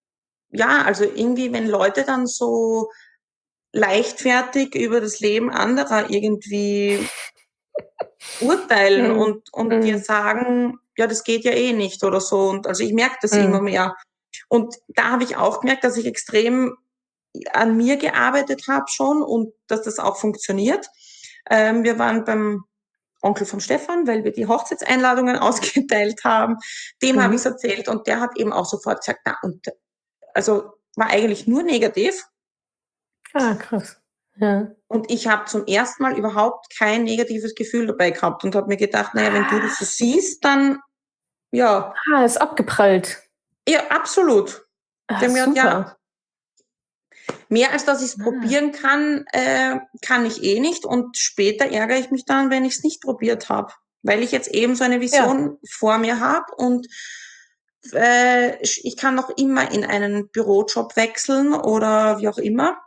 ja, also irgendwie, wenn Leute dann so leichtfertig über das Leben anderer irgendwie urteilen Mhm. und, und Mhm. dir sagen, ja, das geht ja eh nicht oder so. Und also ich merke das Mhm. immer mehr. Und da habe ich auch gemerkt, dass ich extrem an mir gearbeitet habe schon und dass das auch funktioniert. Ähm, wir waren beim Onkel von Stefan, weil wir die Hochzeitseinladungen ausgeteilt haben. Dem Mhm. habe ich es erzählt und der hat eben auch sofort gesagt, na, und also war eigentlich nur negativ. Ah, krass. Ja. Und ich habe zum ersten Mal überhaupt kein negatives Gefühl dabei gehabt und habe mir gedacht, naja, wenn du das so siehst, dann ja. Ah, ist abgeprallt. Ja, absolut. Ah, Der mir hat, ja, super. mehr als dass ich es Ah. probieren kann, äh, kann ich eh nicht. Und später ärgere ich mich dann, wenn ich es nicht probiert habe. Weil ich jetzt eben so eine Vision Ja. vor mir habe und äh, ich kann noch immer in einen Bürojob wechseln oder wie auch immer.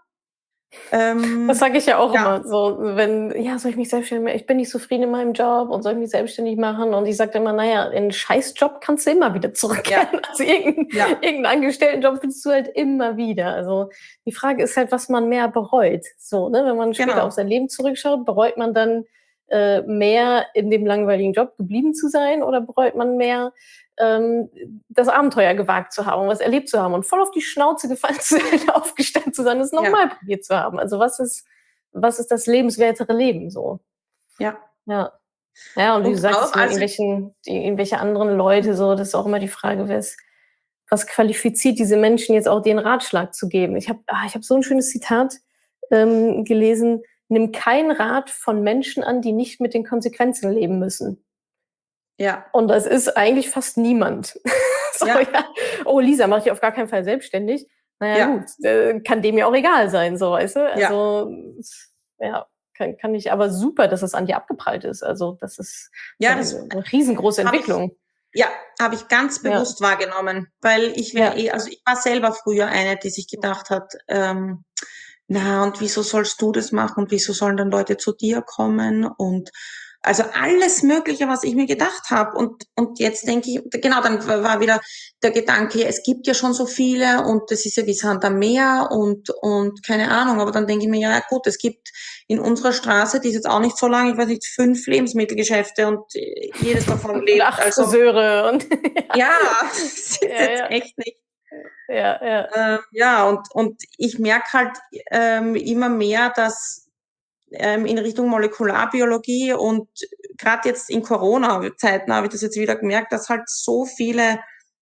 Ähm, Das sage ich ja auch ja. immer. So, wenn, ja, soll ich mich selbstständig machen? Ich bin nicht zufrieden in meinem Job und soll ich mich selbstständig machen? Und ich sage immer, naja, in einen Scheißjob kannst du immer wieder zurückkehren. Ja. Also irgendeinen, Ja. irgendeinen Angestelltenjob findest du halt immer wieder. Also die Frage ist halt, was man mehr bereut. So, ne? Wenn man später Genau. auf sein Leben zurückschaut, bereut man dann äh, mehr in dem langweiligen Job geblieben zu sein oder bereut man mehr ähm, das Abenteuer gewagt zu haben, was erlebt zu haben und voll auf die Schnauze gefallen zu sein, aufgestanden zu sein, es nochmal Ja. probiert zu haben. Also was ist, was ist das lebenswertere Leben so? Ja. Ja. Ja, und wie Und du sagst, auch, also irgendwelchen, die, irgendwelche anderen Leute, so, das ist auch immer die Frage, was, was qualifiziert diese Menschen jetzt auch den Ratschlag zu geben? Ich habe ah, ich hab so ein schönes Zitat ähm, gelesen: Nimm keinen Rat von Menschen an, die nicht mit den Konsequenzen leben müssen. Ja. Und das ist eigentlich fast niemand. So, Ja. ja. Oh, Lisa, mach dich auf gar keinen Fall selbstständig. Naja, Ja. gut, äh, kann dem ja auch egal sein, so, weißt du? Ja. Also, ja, kann, kann ich, aber super, dass es an dir abgeprallt ist. Also, das ist, Ja, das ist das eine, eine riesengroße habe ich, Entwicklung. ja, habe ich ganz Ja, bewusst wahrgenommen, weil ich wäre ja. eh, also ich war selber früher eine, die sich gedacht hat, ähm, na, und wieso sollst du das machen und wieso sollen dann Leute zu dir kommen und also alles Mögliche, was ich mir gedacht habe. Und, und jetzt denke ich, genau, dann war wieder der Gedanke, es gibt ja schon so viele und das ist ja wie Sand am Meer und, und keine Ahnung. Aber dann denke ich mir, ja gut, es gibt in unserer Straße, die ist jetzt auch nicht so lang, ich weiß nicht, fünf Lebensmittelgeschäfte und jedes davon Und lebt. acht Also Friseure und ja, das ist ja, jetzt ja, echt nicht. ja, ja. Ähm, ja, und, und ich merke halt ähm, immer mehr, dass ähm, in Richtung Molekularbiologie und gerade jetzt in Corona-Zeiten habe ich das jetzt wieder gemerkt, dass halt so viele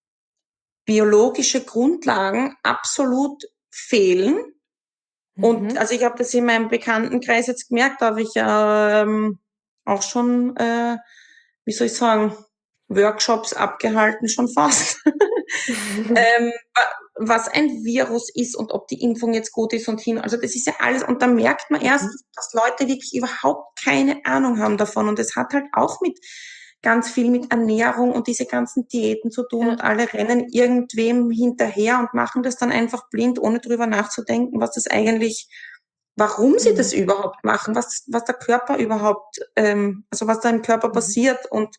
biologische Grundlagen absolut fehlen. Und Mhm. also ich habe das in meinem Bekanntenkreis jetzt gemerkt, da habe ich ähm, auch schon, äh, wie soll ich sagen, Workshops abgehalten, schon fast. ähm, was ein Virus ist und ob die Impfung jetzt gut ist und hin. Also das ist ja alles. Und da merkt man erst, Mhm. dass Leute wirklich überhaupt keine Ahnung haben davon. Und es hat halt auch mit ganz viel mit Ernährung und diese ganzen Diäten zu tun Ja. und alle rennen irgendwem hinterher und machen das dann einfach blind, ohne drüber nachzudenken, was das eigentlich, warum sie Mhm. das überhaupt machen, was, was der Körper überhaupt, ähm, also was da im Körper Mhm. passiert und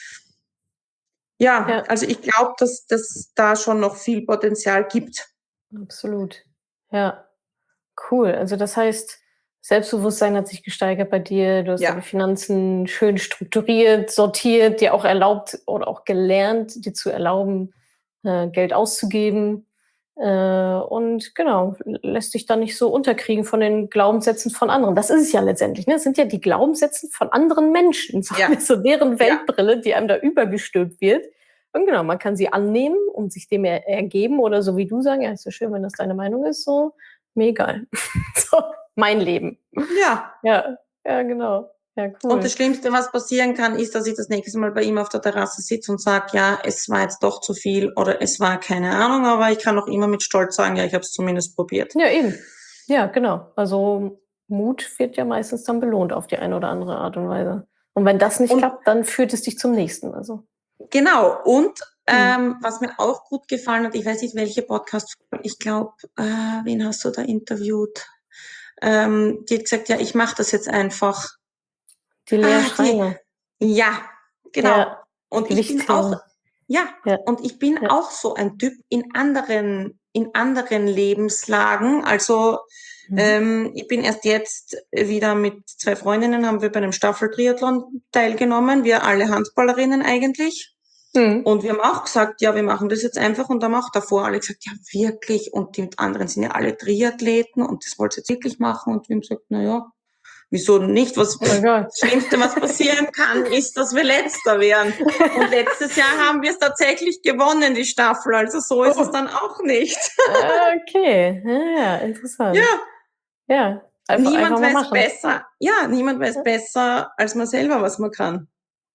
ja, Ja. also ich glaube, dass das da schon noch viel Potenzial gibt. Absolut. Ja, cool. Also das heißt, Selbstbewusstsein hat sich gesteigert bei dir. Du hast deine Ja, Finanzen schön strukturiert, sortiert, dir auch erlaubt oder auch gelernt, dir zu erlauben, äh, Geld auszugeben. Äh, und genau, lässt dich dann nicht so unterkriegen von den Glaubenssätzen von anderen. Das ist es ja letztendlich. Ne? Es sind ja die Glaubenssätze von anderen Menschen. So, ja, so deren ja, Weltbrille, die einem da übergestülpt wird. Und genau, man kann sie annehmen und sich dem er ergeben oder so wie du sagen, ja, ist ja schön, wenn das deine Meinung ist, so, mir egal. So, mein Leben. ja. Ja, ja, genau. Ja, Und das cool. Schlimmste, was passieren kann, ist, dass ich das nächste Mal bei ihm auf der Terrasse sitze und sage, ja, es war jetzt doch zu viel oder es war keine Ahnung, aber ich kann auch immer mit Stolz sagen, ja, ich habe es zumindest probiert. Ja, eben. Ja, genau. Also Mut wird ja meistens dann belohnt auf die eine oder andere Art und Weise. Und wenn das nicht Und klappt, dann führt es dich zum nächsten. Also. genau, und Mhm. ähm, was mir auch gut gefallen hat, ich weiß nicht, welche Podcast, ich glaube, äh, wen hast du da interviewt? Ähm, die hat gesagt, ja, ich mache das jetzt einfach. Die Lea Ah, die, Schreiner. ja, genau. Ja, Und ich bin auch, Gewichtsheben. ja, Ja, und ich bin ja. auch so ein Typ in anderen, in anderen Lebenslagen. Also Mhm. Ähm, ich bin erst jetzt wieder mit zwei Freundinnen, haben wir bei einem Staffeltriathlon teilgenommen, wir alle Handballerinnen eigentlich. Mhm. Und wir haben auch gesagt, ja, wir machen das jetzt einfach und haben auch davor alle gesagt, ja, wirklich. Und die anderen sind ja alle Triathleten und das wollt ihr jetzt wirklich machen. Und wir haben gesagt, na ja, wieso nicht? Was, Oh mein Gott. das Schlimmste, was passieren kann, ist, dass wir Letzter werden. Und letztes Jahr haben wir es tatsächlich gewonnen, die Staffel. Also so ist es Oh. dann auch nicht. Ah, okay, ja, ja, interessant. Ja, Ja, einfach, einfach niemand mal weiß machen. besser. Ja, niemand weiß Ja. besser als man selber, was man kann.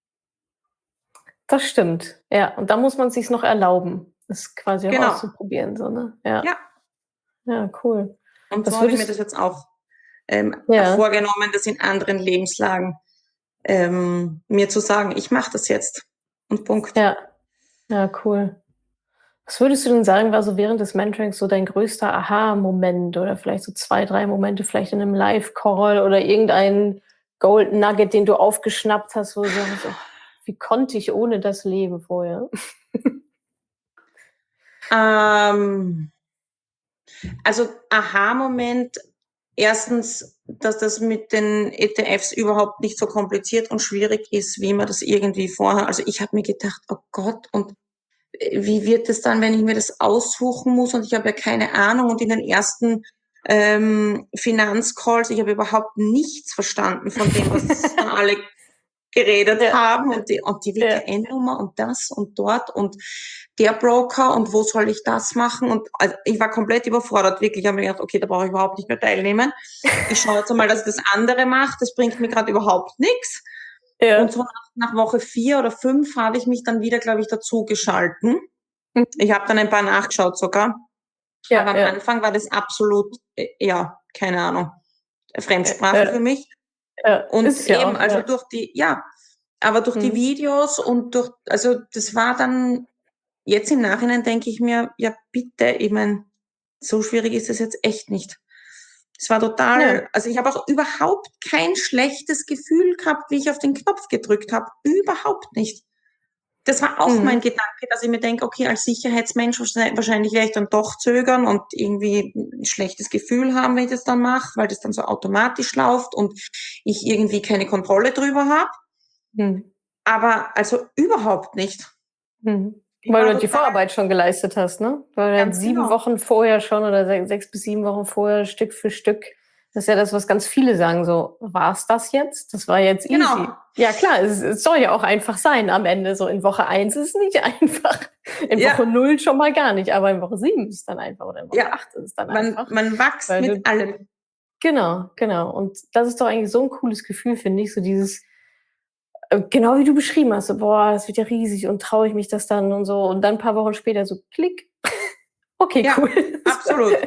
Das stimmt. Ja, und da muss man sich's noch erlauben, es quasi auch Genau. auszuprobieren, so, ne? Ja. Ja. Ja, cool. Und so Was habe ich mir würdest das jetzt auch ähm, Ja. vorgenommen, das in anderen Lebenslagen ähm, mir zu sagen, ich mache das jetzt. Und Punkt. Ja. Ja, cool. Was würdest du denn sagen, war so während des Mentorings so dein größter Aha-Moment oder vielleicht so zwei, drei Momente vielleicht in 'nem Live-Call oder irgendein Gold Nugget, den du aufgeschnappt hast, wo du sagst: „Oh, wie konnte ich ohne das leben vorher?“ Ähm, also Aha-Moment, erstens, dass das mit den E T Fs überhaupt nicht so kompliziert und schwierig ist, wie man das irgendwie vorher, also ich habe mir gedacht, oh Gott, und wie wird es dann, wenn ich mir das aussuchen muss und ich habe ja keine Ahnung und in den ersten ähm, Finanzcalls, ich habe überhaupt nichts verstanden von dem, was dann alle geredet Ja. haben und die, und die Ja. W K N-Nummer und das und dort und der Broker und wo soll ich das machen und also ich war komplett überfordert, wirklich. Ich habe mir gedacht, okay, da brauche ich überhaupt nicht mehr teilnehmen. Ich schaue jetzt mal, dass ich das andere mache, das bringt mir gerade überhaupt nichts. Ja. Und so nach, nach Woche vier oder fünf habe ich mich dann wieder, glaube ich, dazu geschalten. Mhm. Ich habe dann ein paar nachgeschaut sogar. Ja, Aber am ja. Anfang war das absolut, äh, ja, keine Ahnung, Fremdsprache Ja. für mich. Ja, Und ist ja eben, auch, also ja. durch die, ja, aber durch die Mhm. Videos und durch, also das war dann, jetzt im Nachhinein denke ich mir, ja bitte, ich meine, so schwierig ist es jetzt echt nicht. Es war Ja. total, also ich habe auch überhaupt kein schlechtes Gefühl gehabt, wie ich auf den Knopf gedrückt habe. Überhaupt nicht. Das war auch mein Mhm. Gedanke, dass ich mir denke, okay, als Sicherheitsmensch wahrscheinlich werde ich dann doch zögern und irgendwie ein schlechtes Gefühl haben, wenn ich das dann mache, weil das dann so automatisch läuft und ich irgendwie keine Kontrolle drüber habe. Mhm. Aber also überhaupt nicht. Mhm. Ich Weil war du die total, Vorarbeit schon geleistet hast, ne? Weil du dann ganz sieben genau. Wochen vorher schon oder se sechs bis sieben Wochen vorher Stück für Stück, das ist ja das, was ganz viele sagen so: „War's das jetzt? Das war jetzt Genau. easy.“ Ja klar, es es soll ja auch einfach sein am Ende so. In Woche eins ist es nicht einfach. In Ja, Woche null schon mal gar nicht, aber in Woche sieben ist es dann einfach oder in Woche ja. acht ist es dann Man, einfach, man wächst weil du mit allem. genau, genau. Und das ist doch eigentlich so 'n cooles Gefühl, finde ich, so dieses äh, genau wie du beschrieben hast, so: „Boah, das wird ja riesig und traue ich mich das dann und so?“ Und dann 'n paar Wochen später so klick. Okay, Ja, cool. absolut.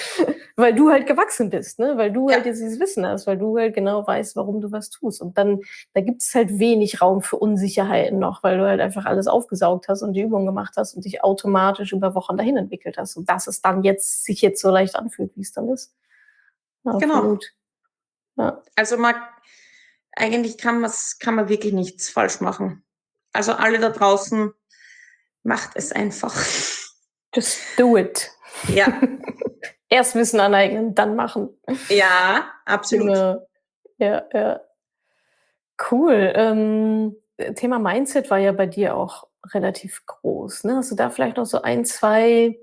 Weil du halt gewachsen bist, ne? Weil du Ja, halt jetzt dieses Wissen hast, weil du halt genau weißt, warum du was tust. Und dann da gibt's halt wenig Raum für Unsicherheiten noch, weil du halt einfach alles aufgesaugt hast und die Übungen gemacht hast und dich automatisch über Wochen dahin entwickelt hast. Und dass es dann jetzt sich jetzt so leicht anfühlt, wie's dann ist. Ja, voll genau. gut. Ja. Also man, eigentlich kann man's, kann man wirklich nichts falsch machen. Also alle da draußen, macht es einfach. Just do it. Ja, Erst Wissen aneignen, dann machen. ja, absolut. Genau. Ja, ja. Cool. Ähm, äh, Thema Mindset war ja bei dir auch relativ groß, ne? Hast du da vielleicht noch so ein, zwei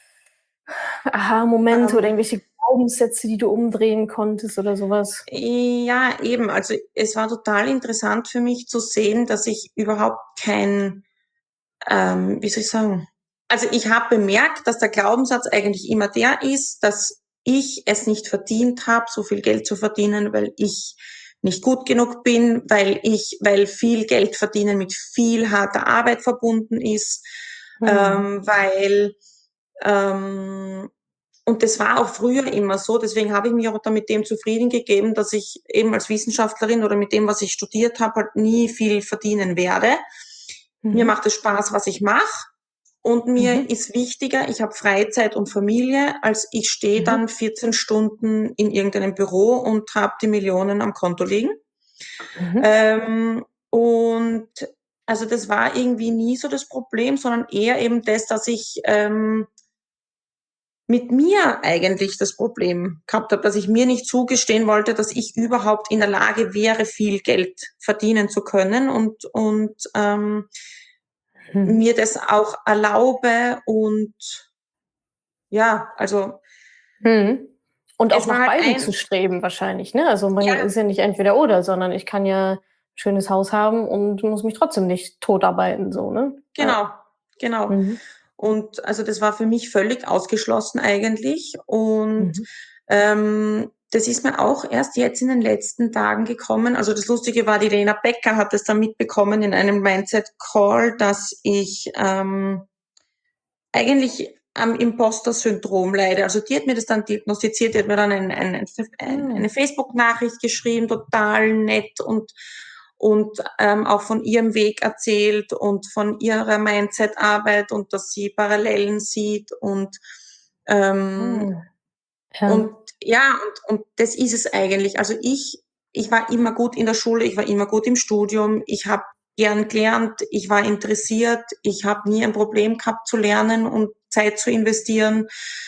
Aha-Momente oder Ähm, irgendwelche Glaubenssätze, die du umdrehen konntest oder so was? ja, eben. Also es war total interessant für mich zu sehen, dass ich überhaupt kein, ähm, wie soll ich sagen? Also ich habe bemerkt, dass der Glaubenssatz eigentlich immer der ist, dass ich es nicht verdient habe, so viel Geld zu verdienen, weil ich nicht gut genug bin, weil ich, weil viel Geld verdienen mit viel harter Arbeit verbunden ist, Mhm. ähm, weil ähm, und das war auch früher immer so, deswegen habe ich mich auch dann mit dem zufrieden gegeben, dass ich eben als Wissenschaftlerin oder mit dem, was ich studiert habe, halt nie viel verdienen werde. Mir Mhm. macht es Spaß, was ich mache. Und mir Mhm. ist wichtiger, ich habe Freizeit und Familie, als ich stehe Mhm. dann vierzehn Stunden in irgendeinem Büro und habe die Millionen am Konto liegen. Mhm. Ähm, und also das war irgendwie nie so das Problem, sondern eher eben das, dass ich ähm, mit mir eigentlich das Problem gehabt habe, dass ich mir nicht zugestehen wollte, dass ich überhaupt in der Lage wäre, viel Geld verdienen zu können und und, ähm, Mhm. mir das auch erlaube und ja, also Mhm. Und auch es war nach halt beidem ein zu streben wahrscheinlich, ne? Also, man ja, ist ja nicht entweder oder, sondern ich kann ja schönes Haus haben und muss mich trotzdem nicht totarbeiten so, ne? Ja. genau, genau. Mhm. Und also das war für mich völlig ausgeschlossen eigentlich. Und Mhm. ähm, das ist mir auch erst jetzt in den letzten Tagen gekommen. Also das Lustige war, die Lena Becker hat es dann mitbekommen in einem Mindset-Call, dass ich ähm, eigentlich am Imposter-Syndrom leide. Also die hat mir das dann diagnostiziert, die hat mir dann ein, ein, ein, Ah. eine Facebook-Nachricht geschrieben, total nett und und ähm, auch von ihrem Weg erzählt und von ihrer Mindset-Arbeit und dass sie Parallelen sieht und ähm, Ah. Ja. und ja, und, und das ist es eigentlich. Also ich, ich war immer gut in der Schule, ich war immer gut im Studium, ich habe gern gelernt, ich war interessiert, ich habe nie ein Problem gehabt zu lernen und Zeit zu investieren.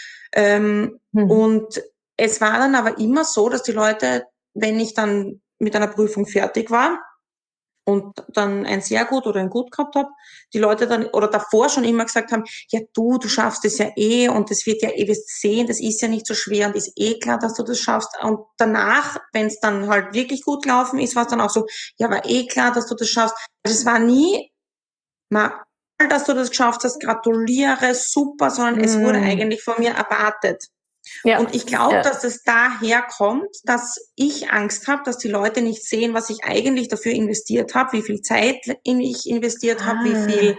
Ähm, Mhm. und es war dann aber immer so, dass die Leute, wenn ich dann mit einer Prüfung fertig war, und dann ein sehr gut oder ein gut gehabt habe, die Leute dann oder davor schon immer gesagt haben, ja du, du schaffst es ja eh und das wird ja eh, wirst sehen, das ist ja nicht so schwer und ist eh klar, dass du das schaffst. Und danach, wenn es dann halt wirklich gut gelaufen ist, war es dann auch so, ja, war eh klar, dass du das schaffst. Also es war nie mal, dass du das geschafft hast, gratuliere, super, sondern es wurde Mhm. eigentlich von mir erwartet. Ja. Und ich glaube, Ja. dass es daher kommt, dass ich Angst habe, dass die Leute nicht sehen, was ich eigentlich dafür investiert habe, wie viel Zeit in ich investiert habe, wie viel, Ah.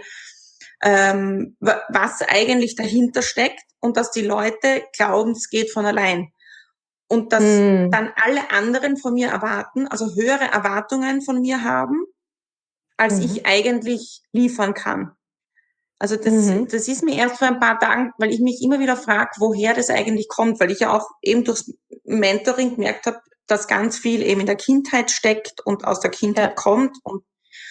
ähm, was eigentlich dahinter steckt und dass die Leute glauben, es geht von allein. Und dass Mhm. dann alle anderen von mir erwarten, also höhere Erwartungen von mir haben, als Mhm. ich eigentlich liefern kann. Also das, Mhm. das ist mir erst vor ein paar Tagen, weil ich mich immer wieder frage, woher das eigentlich kommt, weil ich ja auch eben durchs Mentoring gemerkt habe, dass ganz viel eben in der Kindheit steckt und aus der Kindheit Ja. kommt. Und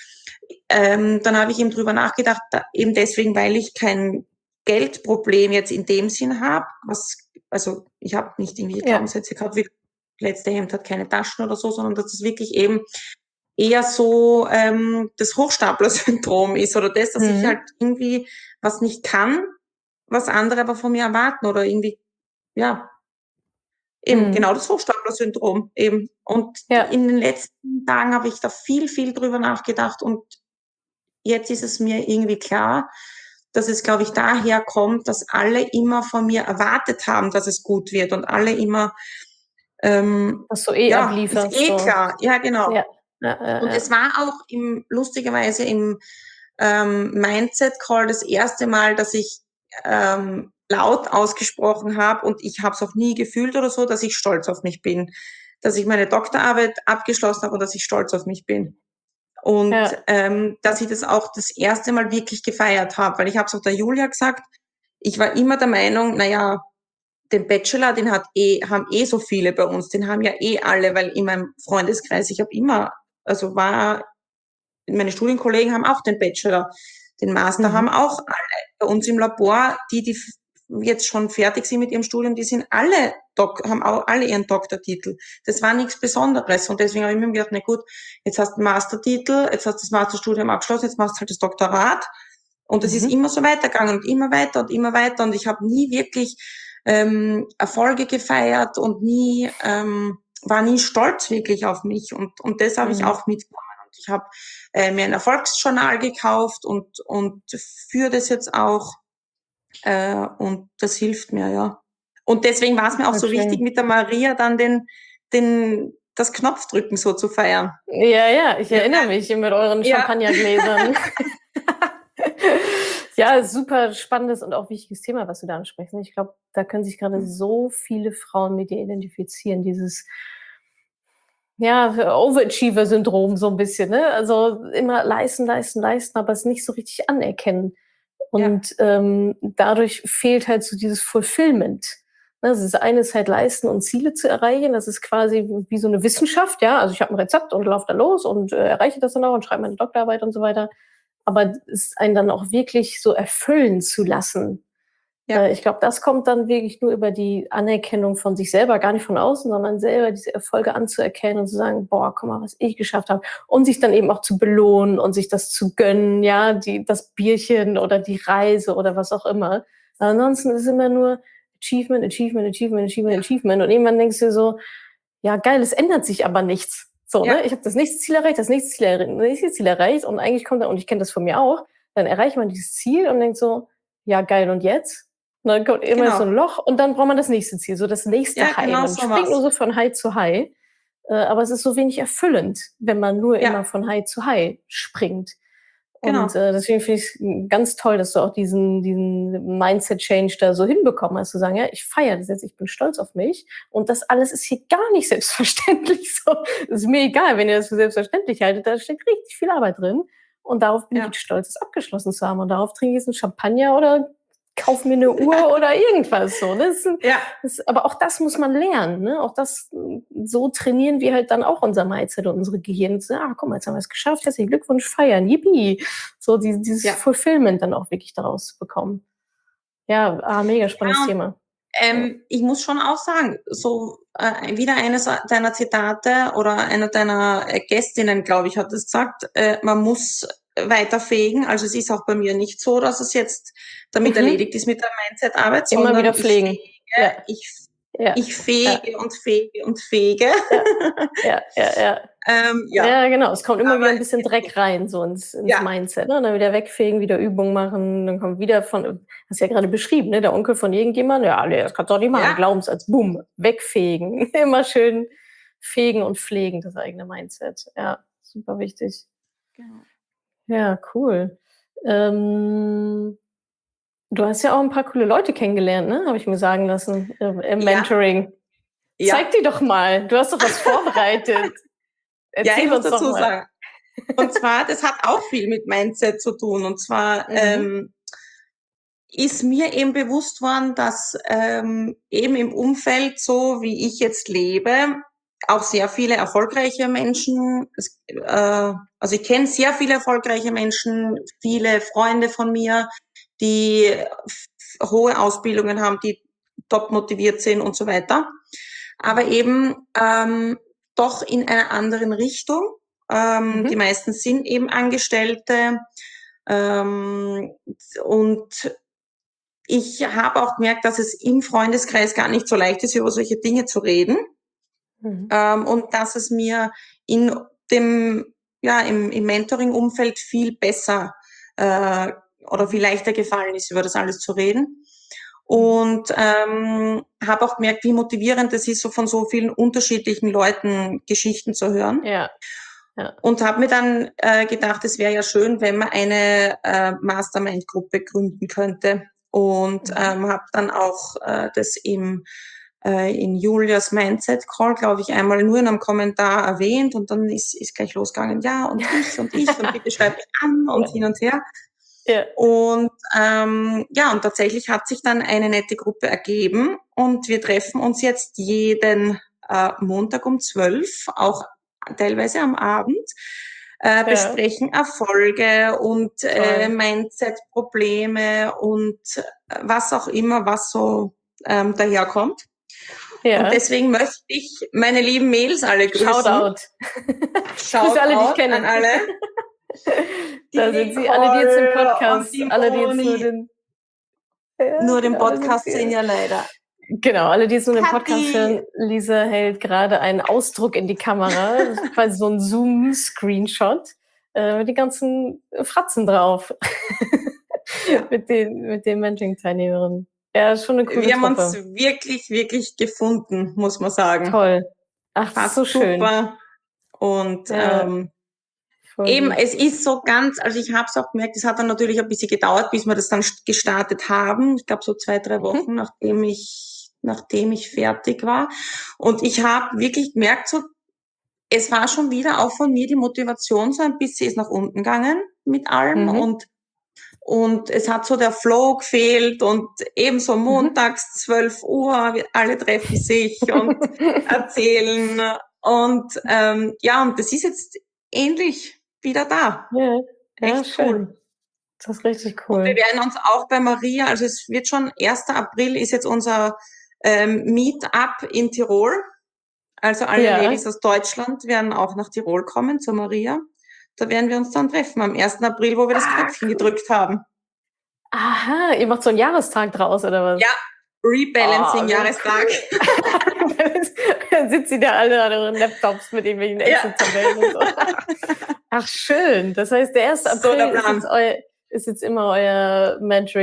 ähm, dann habe ich eben drüber nachgedacht, da, eben deswegen, weil ich kein Geldproblem jetzt in dem Sinn habe, was, also ich habe nicht irgendwie Ja. Glaubenssätze gehabt, wie letzte Hemd hat keine Taschen oder so, sondern dass es wirklich eben eher so ähm, das Hochstapler-Syndrom ist oder das, dass ich halt Mhm. irgendwie was nicht kann, was andere aber von mir erwarten oder irgendwie, ja, eben genau Mhm. das Hochstapler-Syndrom eben. Und Ja. in den letzten Tagen habe ich da viel, viel drüber nachgedacht und jetzt ist es mir irgendwie klar, dass es, glaube ich, daher kommt, dass alle immer von mir erwartet haben, dass es gut wird und alle immer, ähm, Was du eh ja, ist ablieferst, eh so. klar, ja, genau. Ja. Ja, ja, Und ja. es war auch im, lustigerweise im ähm, Mindset Call das erste Mal, dass ich ähm, laut ausgesprochen habe und ich habe es auch nie gefühlt oder so, dass ich stolz auf mich bin, dass ich meine Doktorarbeit abgeschlossen habe und dass ich stolz auf mich bin. Und Ja. ähm, dass ich das auch das erste Mal wirklich gefeiert habe, weil ich habe es auch der Julia gesagt, ich war immer der Meinung, naja, den Bachelor, den hat eh, haben eh so viele bei uns, den haben ja eh alle, weil in meinem Freundeskreis, ich habe immer, also war, meine Studienkollegen haben auch den Bachelor, den Master haben Mhm. auch alle. Bei uns im Labor, die, die jetzt schon fertig sind mit ihrem Studium, die sind alle, Dok haben auch alle ihren Doktortitel. Das war nichts Besonderes. Und deswegen habe ich mir gedacht, na gut, jetzt hast du einen Mastertitel, jetzt hast du das Masterstudium abgeschlossen, jetzt machst du halt das Doktorat. Und es ist Mhm. immer so weitergegangen und immer weiter und immer weiter. Und ich habe nie wirklich ähm, Erfolge gefeiert und nie, ähm, war nie stolz wirklich auf mich. Und, und das habe ich Mhm. auch mitgenommen. Und ich habe äh, mir ein Erfolgsjournal gekauft und, und führe das jetzt auch. Äh, und das hilft mir, ja. Und deswegen war es mir auch Voll so wichtig, schön. mit der Maria dann den, den, das Knopfdrücken so zu feiern. Ja, ja, ich Ja, erinnere mich mit euren ja, Champagnergläsern. Ja, super spannendes und auch wichtiges Thema, was du da ansprichst. Ich glaube, da können sich gerade so viele Frauen mit dir identifizieren, dieses ja, Overachiever-Syndrom so ein bisschen, ne? Also, immer leisten, leisten, leisten, aber es nicht so richtig anerkennen. ja, Und, ähm, dadurch fehlt halt so dieses Fulfillment. Ne, das eine ist halt leisten und Ziele zu erreichen. Das ist quasi wie so eine Wissenschaft, ja? Also, ich habe ein Rezept und laufe da los und, äh, erreiche das dann auch und schreibe meine Doktorarbeit und so weiter. Aber es einen dann auch wirklich so erfüllen zu lassen, Ja. Äh, ich glaube, das kommt dann wirklich nur über die Anerkennung von sich selber, gar nicht von außen, sondern selber diese Erfolge anzuerkennen und zu sagen, boah, guck mal, was ich geschafft habe. Und sich dann eben auch zu belohnen und sich das zu gönnen, ja, die, das Bierchen oder die Reise oder was auch immer. Ansonsten ist es immer nur Achievement, Achievement, Achievement, Achievement, Ja. Achievement. Und irgendwann denkst du so, ja geil, es ändert sich aber nichts. So, Ja. ne? Ich habe das nächste Ziel erreicht, das nächste Ziel, erreicht, das nächste Ziel erreicht und eigentlich kommt dann, und ich kenne das von mir auch, dann erreicht man dieses Ziel und denkt so, ja geil, und jetzt? Und dann kommt immer Genau. so ein Loch und dann braucht man das nächste Ziel, so das nächste Ja, High. genau Man so springt nur war's. so von High zu High, äh, aber es ist so wenig erfüllend, wenn man nur Ja. immer von High zu High springt. Und Genau. äh, deswegen finde ich es ganz toll, dass du auch diesen, diesen Mindset-Change da so hinbekommen hast, zu sagen, ja, ich feiere das jetzt, ich bin stolz auf mich und das alles ist hier gar nicht selbstverständlich so. Es ist mir egal, wenn ihr das für selbstverständlich haltet, da steckt richtig viel Arbeit drin und darauf bin Ja. ich jetzt stolz, es abgeschlossen zu haben und darauf trinke ich jetzt einen Champagner oder kauf mir eine Uhr oder irgendwas so. Das ist, Ja. das, aber auch das muss man lernen, ne? Auch das, so trainieren wir halt dann auch unser Mindset und unsere Gehirne. So, ah, guck mal, jetzt haben wir es geschafft, herzlichen Glückwunsch, feiern, yippie. So dieses, dieses Ja. Fulfillment dann auch wirklich daraus zu bekommen. Ja, ah, mega spannendes Ja, und, Thema. ähm, ich muss schon auch sagen, so äh, wieder eines deiner Zitate oder einer deiner äh, Gästinnen, glaube ich, hat es gesagt, äh, man muss weiter fegen. Also es ist auch bei mir nicht so, dass es jetzt damit Mhm. erledigt ist mit der Mindset-Arbeit, Immer sondern wieder pflegen. ich fege, Ja. ich, Ja. ich fege Ja. und fege und fege. Ja, ja, ja, ja. ähm, ja. Ja, genau. Es kommt immer Aber wieder ein bisschen Dreck rein, so ins, ins Ja. Mindset. Ne? Und dann wieder wegfegen, wieder Übungen machen, dann kommt wieder von, hast du ja gerade beschrieben, ne? Der Onkel von irgendjemandem, ja, nee, das kannst du auch nicht machen. Ja. Glaubenssatz, boom, wegfegen. Immer schön fegen und pflegen, das eigene Mindset. Ja, super wichtig. Genau. Ja, cool. Ähm, du hast ja auch ein paar coole Leute kennengelernt, ne? Habe ich mir sagen lassen, im, im Ja. Mentoring. Ja. Zeig die doch mal. Du hast doch was vorbereitet. Ja, Erzähl ich muss uns doch dazu mal. sagen. Und zwar, das hat auch viel mit Mindset zu tun. Und zwar Mhm. ähm, ist mir eben bewusst worden, dass ähm, eben im Umfeld, so wie ich jetzt lebe, auch sehr viele erfolgreiche Menschen, es, äh, also ich kenne sehr viele erfolgreiche Menschen, viele Freunde von mir, die f- hohe Ausbildungen haben, die top motiviert sind und so weiter. Aber eben ähm, doch in einer anderen Richtung. Ähm, Mhm. Die meisten sind eben Angestellte. Ähm, und ich habe auch gemerkt, dass es im Freundeskreis gar nicht so leicht ist, über solche Dinge zu reden. Mhm. Ähm, und dass es mir in dem, ja, im, im Mentoring-Umfeld viel besser äh, oder viel leichter gefallen ist, über das alles zu reden. Und ähm, habe auch gemerkt, wie motivierend es ist, so von so vielen unterschiedlichen Leuten Geschichten zu hören. Ja. Ja. Und habe mir dann äh, gedacht, es wäre ja schön, wenn man eine äh, Mastermind-Gruppe gründen könnte. Und Mhm. ähm, habe dann auch äh, das im äh, in Julias Mindset Call, glaube ich, einmal nur in einem Kommentar erwähnt und dann ist, ist gleich losgegangen, ja, und ich und ich und bitte schreib mich an und hin und her. Ja. Und ähm, ja, und tatsächlich hat sich dann eine nette Gruppe ergeben und wir treffen uns jetzt jeden äh, Montag um zwölf, auch teilweise am Abend, äh, Ja. besprechen Erfolge und äh, Toll. Mindset-Probleme und äh, was auch immer, was so ähm, daherkommt. Ja. Und deswegen möchte ich meine lieben Mädels alle grüßen. Shoutout. Shoutout alle, die ich kenne. an alle. Da Die sind sie, alle, die jetzt im Nicole Podcast, und die alle, die jetzt nur Moni. den, ja, Nur den genau, da sind Podcast sie. sehen ja leider. Genau, alle, die jetzt nur den Kathi. Podcast hören, Lisa hält gerade einen Ausdruck in die Kamera, das ist quasi so ein Zoom-Screenshot, äh, mit den ganzen Fratzen drauf. Ja. mit den, mit den Mentoring-Teilnehmerinnen. Ja, ist schon eine coole Wir haben Truppe. uns wirklich, wirklich gefunden, muss man sagen. Toll. Ach, das ist so Passt schön. super. Und Ja, ähm, voll eben, gut. es ist so ganz, also ich habe es auch gemerkt, es hat dann natürlich ein bisschen gedauert, bis wir das dann gestartet haben. Ich glaube so zwei, drei Wochen, Mhm. nachdem ich, nachdem ich fertig war. Und ich habe wirklich gemerkt, so, es war schon wieder auch von mir die Motivation so ein bisschen ist nach unten gegangen mit allem Mhm. und und es hat so der Flow gefehlt und ebenso montags zwölf Uhr, wir alle treffen sich und erzählen und ähm, ja, und das ist jetzt ähnlich wieder da. Ja, ja, Echt schön. cool. Das ist richtig Und wir cool. werden uns auch bei Maria, also es wird schon, erster April ist jetzt unser ähm, Meet-up in Tirol. Also alle Ja. Ladies aus Deutschland werden auch nach Tirol kommen, zur Maria. Da werden wir uns dann treffen am ersten April, wo wir das Ah, Knöpfchen cool. gedrückt haben. Aha, ihr macht so einen Jahrestag draus, oder was? Ja, Oh, Rebalancing-Jahrestag. wie cool. Dann sitzen da alle an euren Laptops mit irgendwelchen Ja. Excel-Tabellen und so. Ach, schön. Das heißt, der erste So der April ist Plan. jetzt, eu, ist jetzt immer euer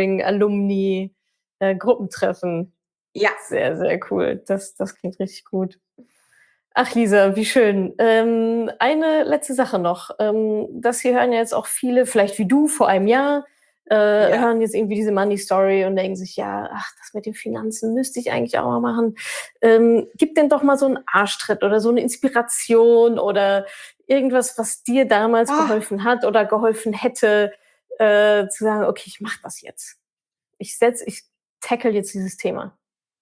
Mentoring-Alumni-Gruppentreffen. Ja. Sehr, sehr cool. Das, das klingt richtig gut. Ach, Lisa, wie schön. Ähm, eine letzte Sache noch. Ähm, das hier hören ja jetzt auch viele, vielleicht wie du vor einem Jahr, äh, Ja. hören jetzt irgendwie diese Money Story und denken sich, ja, ach, das mit den Finanzen müsste ich eigentlich auch mal machen. Ähm, gib denn doch mal so einen Arschtritt oder so eine Inspiration oder irgendwas, was dir damals Ah. geholfen hat oder geholfen hätte, äh, zu sagen, okay, ich mache das jetzt. Ich setz, ich tackle jetzt dieses Thema.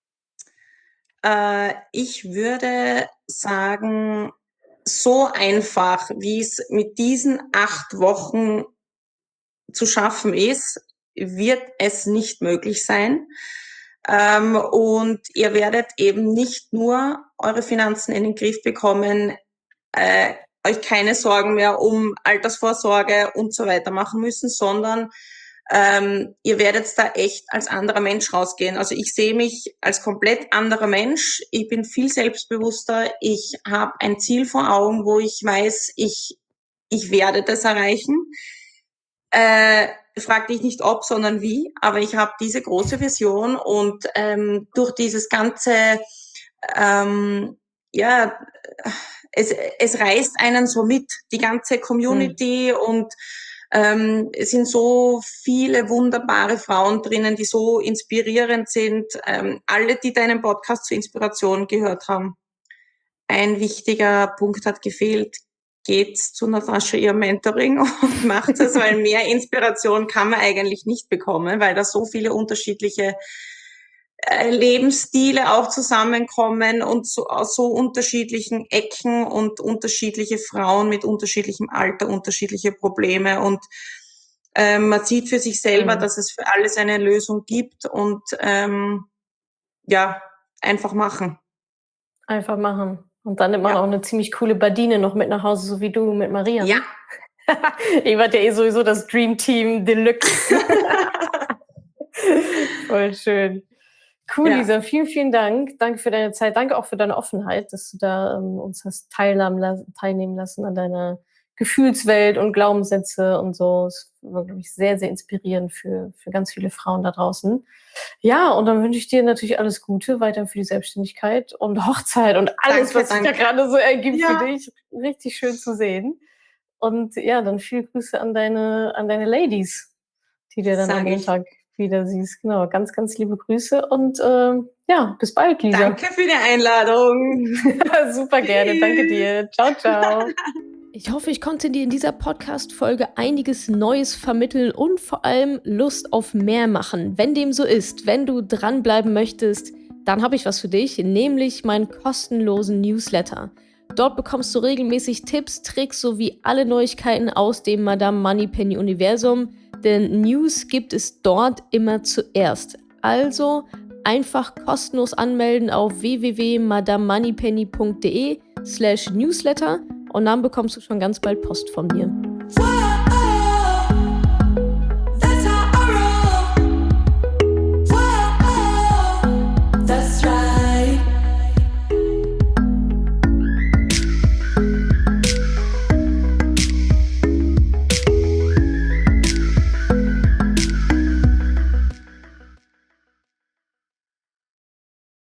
Äh, ich würde sagen, so einfach, wie es mit diesen acht Wochen zu schaffen ist, wird es nicht möglich sein. Ähm, und ihr werdet eben nicht nur eure Finanzen in den Griff bekommen, äh, euch keine Sorgen mehr um Altersvorsorge und so weiter machen müssen, sondern ähm, ihr werdet da echt als anderer Mensch rausgehen. Also ich sehe mich als komplett anderer Mensch. Ich bin viel selbstbewusster. Ich habe ein Ziel vor Augen, wo ich weiß, ich, ich werde das erreichen. Äh, frag dich nicht ob, sondern wie. Aber ich habe diese große Vision und ähm, durch dieses ganze, ähm, ja, es, es reißt einen so mit, die ganze Community mhm. und ähm, es sind so viele wunderbare Frauen drinnen, die so inspirierend sind. Ähm, alle, die deinen Podcast zur Inspiration gehört haben. Ein wichtiger Punkt hat gefehlt. Geht zu Natascha ihr Mentoring und macht es, weil mehr Inspiration kann man eigentlich nicht bekommen, weil da so viele unterschiedliche äh, Lebensstile auch zusammenkommen und so, aus so unterschiedlichen Ecken und unterschiedliche Frauen mit unterschiedlichem Alter, unterschiedliche Probleme und ähm, man sieht für sich selber, mhm. dass es für alles eine Lösung gibt und ähm, ja, einfach machen. Einfach machen. Und dann nimmt man ja. auch eine ziemlich coole Badine noch mit nach Hause, so wie du mit Maria. Ja. Ne? Ihr wart ja eh sowieso das Dream Team Deluxe. Voll schön. Cool, ja. Lisa. Vielen, vielen Dank. Danke für deine Zeit. Danke auch für deine Offenheit, dass du da ähm, uns hast teilnehmen lassen an deiner Gefühlswelt und Glaubenssätze und so. Es war, glaube ich, sehr, sehr inspirierend für, für ganz viele Frauen da draußen. Ja, und dann wünsche ich dir natürlich alles Gute weiterhin für die Selbstständigkeit und Hochzeit und alles, danke, was sich da gerade so ergibt ja. für dich. Richtig schön zu sehen. Und ja, dann viele Grüße an deine, an deine Ladies, die dir dann Sag am Montag ich. wieder siehst. Genau, ganz, ganz liebe Grüße und äh, ja, bis bald, Lisa. Danke für die Einladung. Super gerne, danke dir. Ciao, ciao. Ich hoffe, ich konnte dir in dieser Podcast-Folge einiges Neues vermitteln und vor allem Lust auf mehr machen. Wenn dem so ist, wenn du dranbleiben möchtest, dann habe ich was für dich, nämlich meinen kostenlosen Newsletter. Dort bekommst du regelmäßig Tipps, Tricks sowie alle Neuigkeiten aus dem Madame Moneypenny Universum, denn News gibt es dort immer zuerst. Also einfach kostenlos anmelden auf w w w punkt madame moneypenny punkt de slash newsletter und dann bekommst du schon ganz bald Post von mir.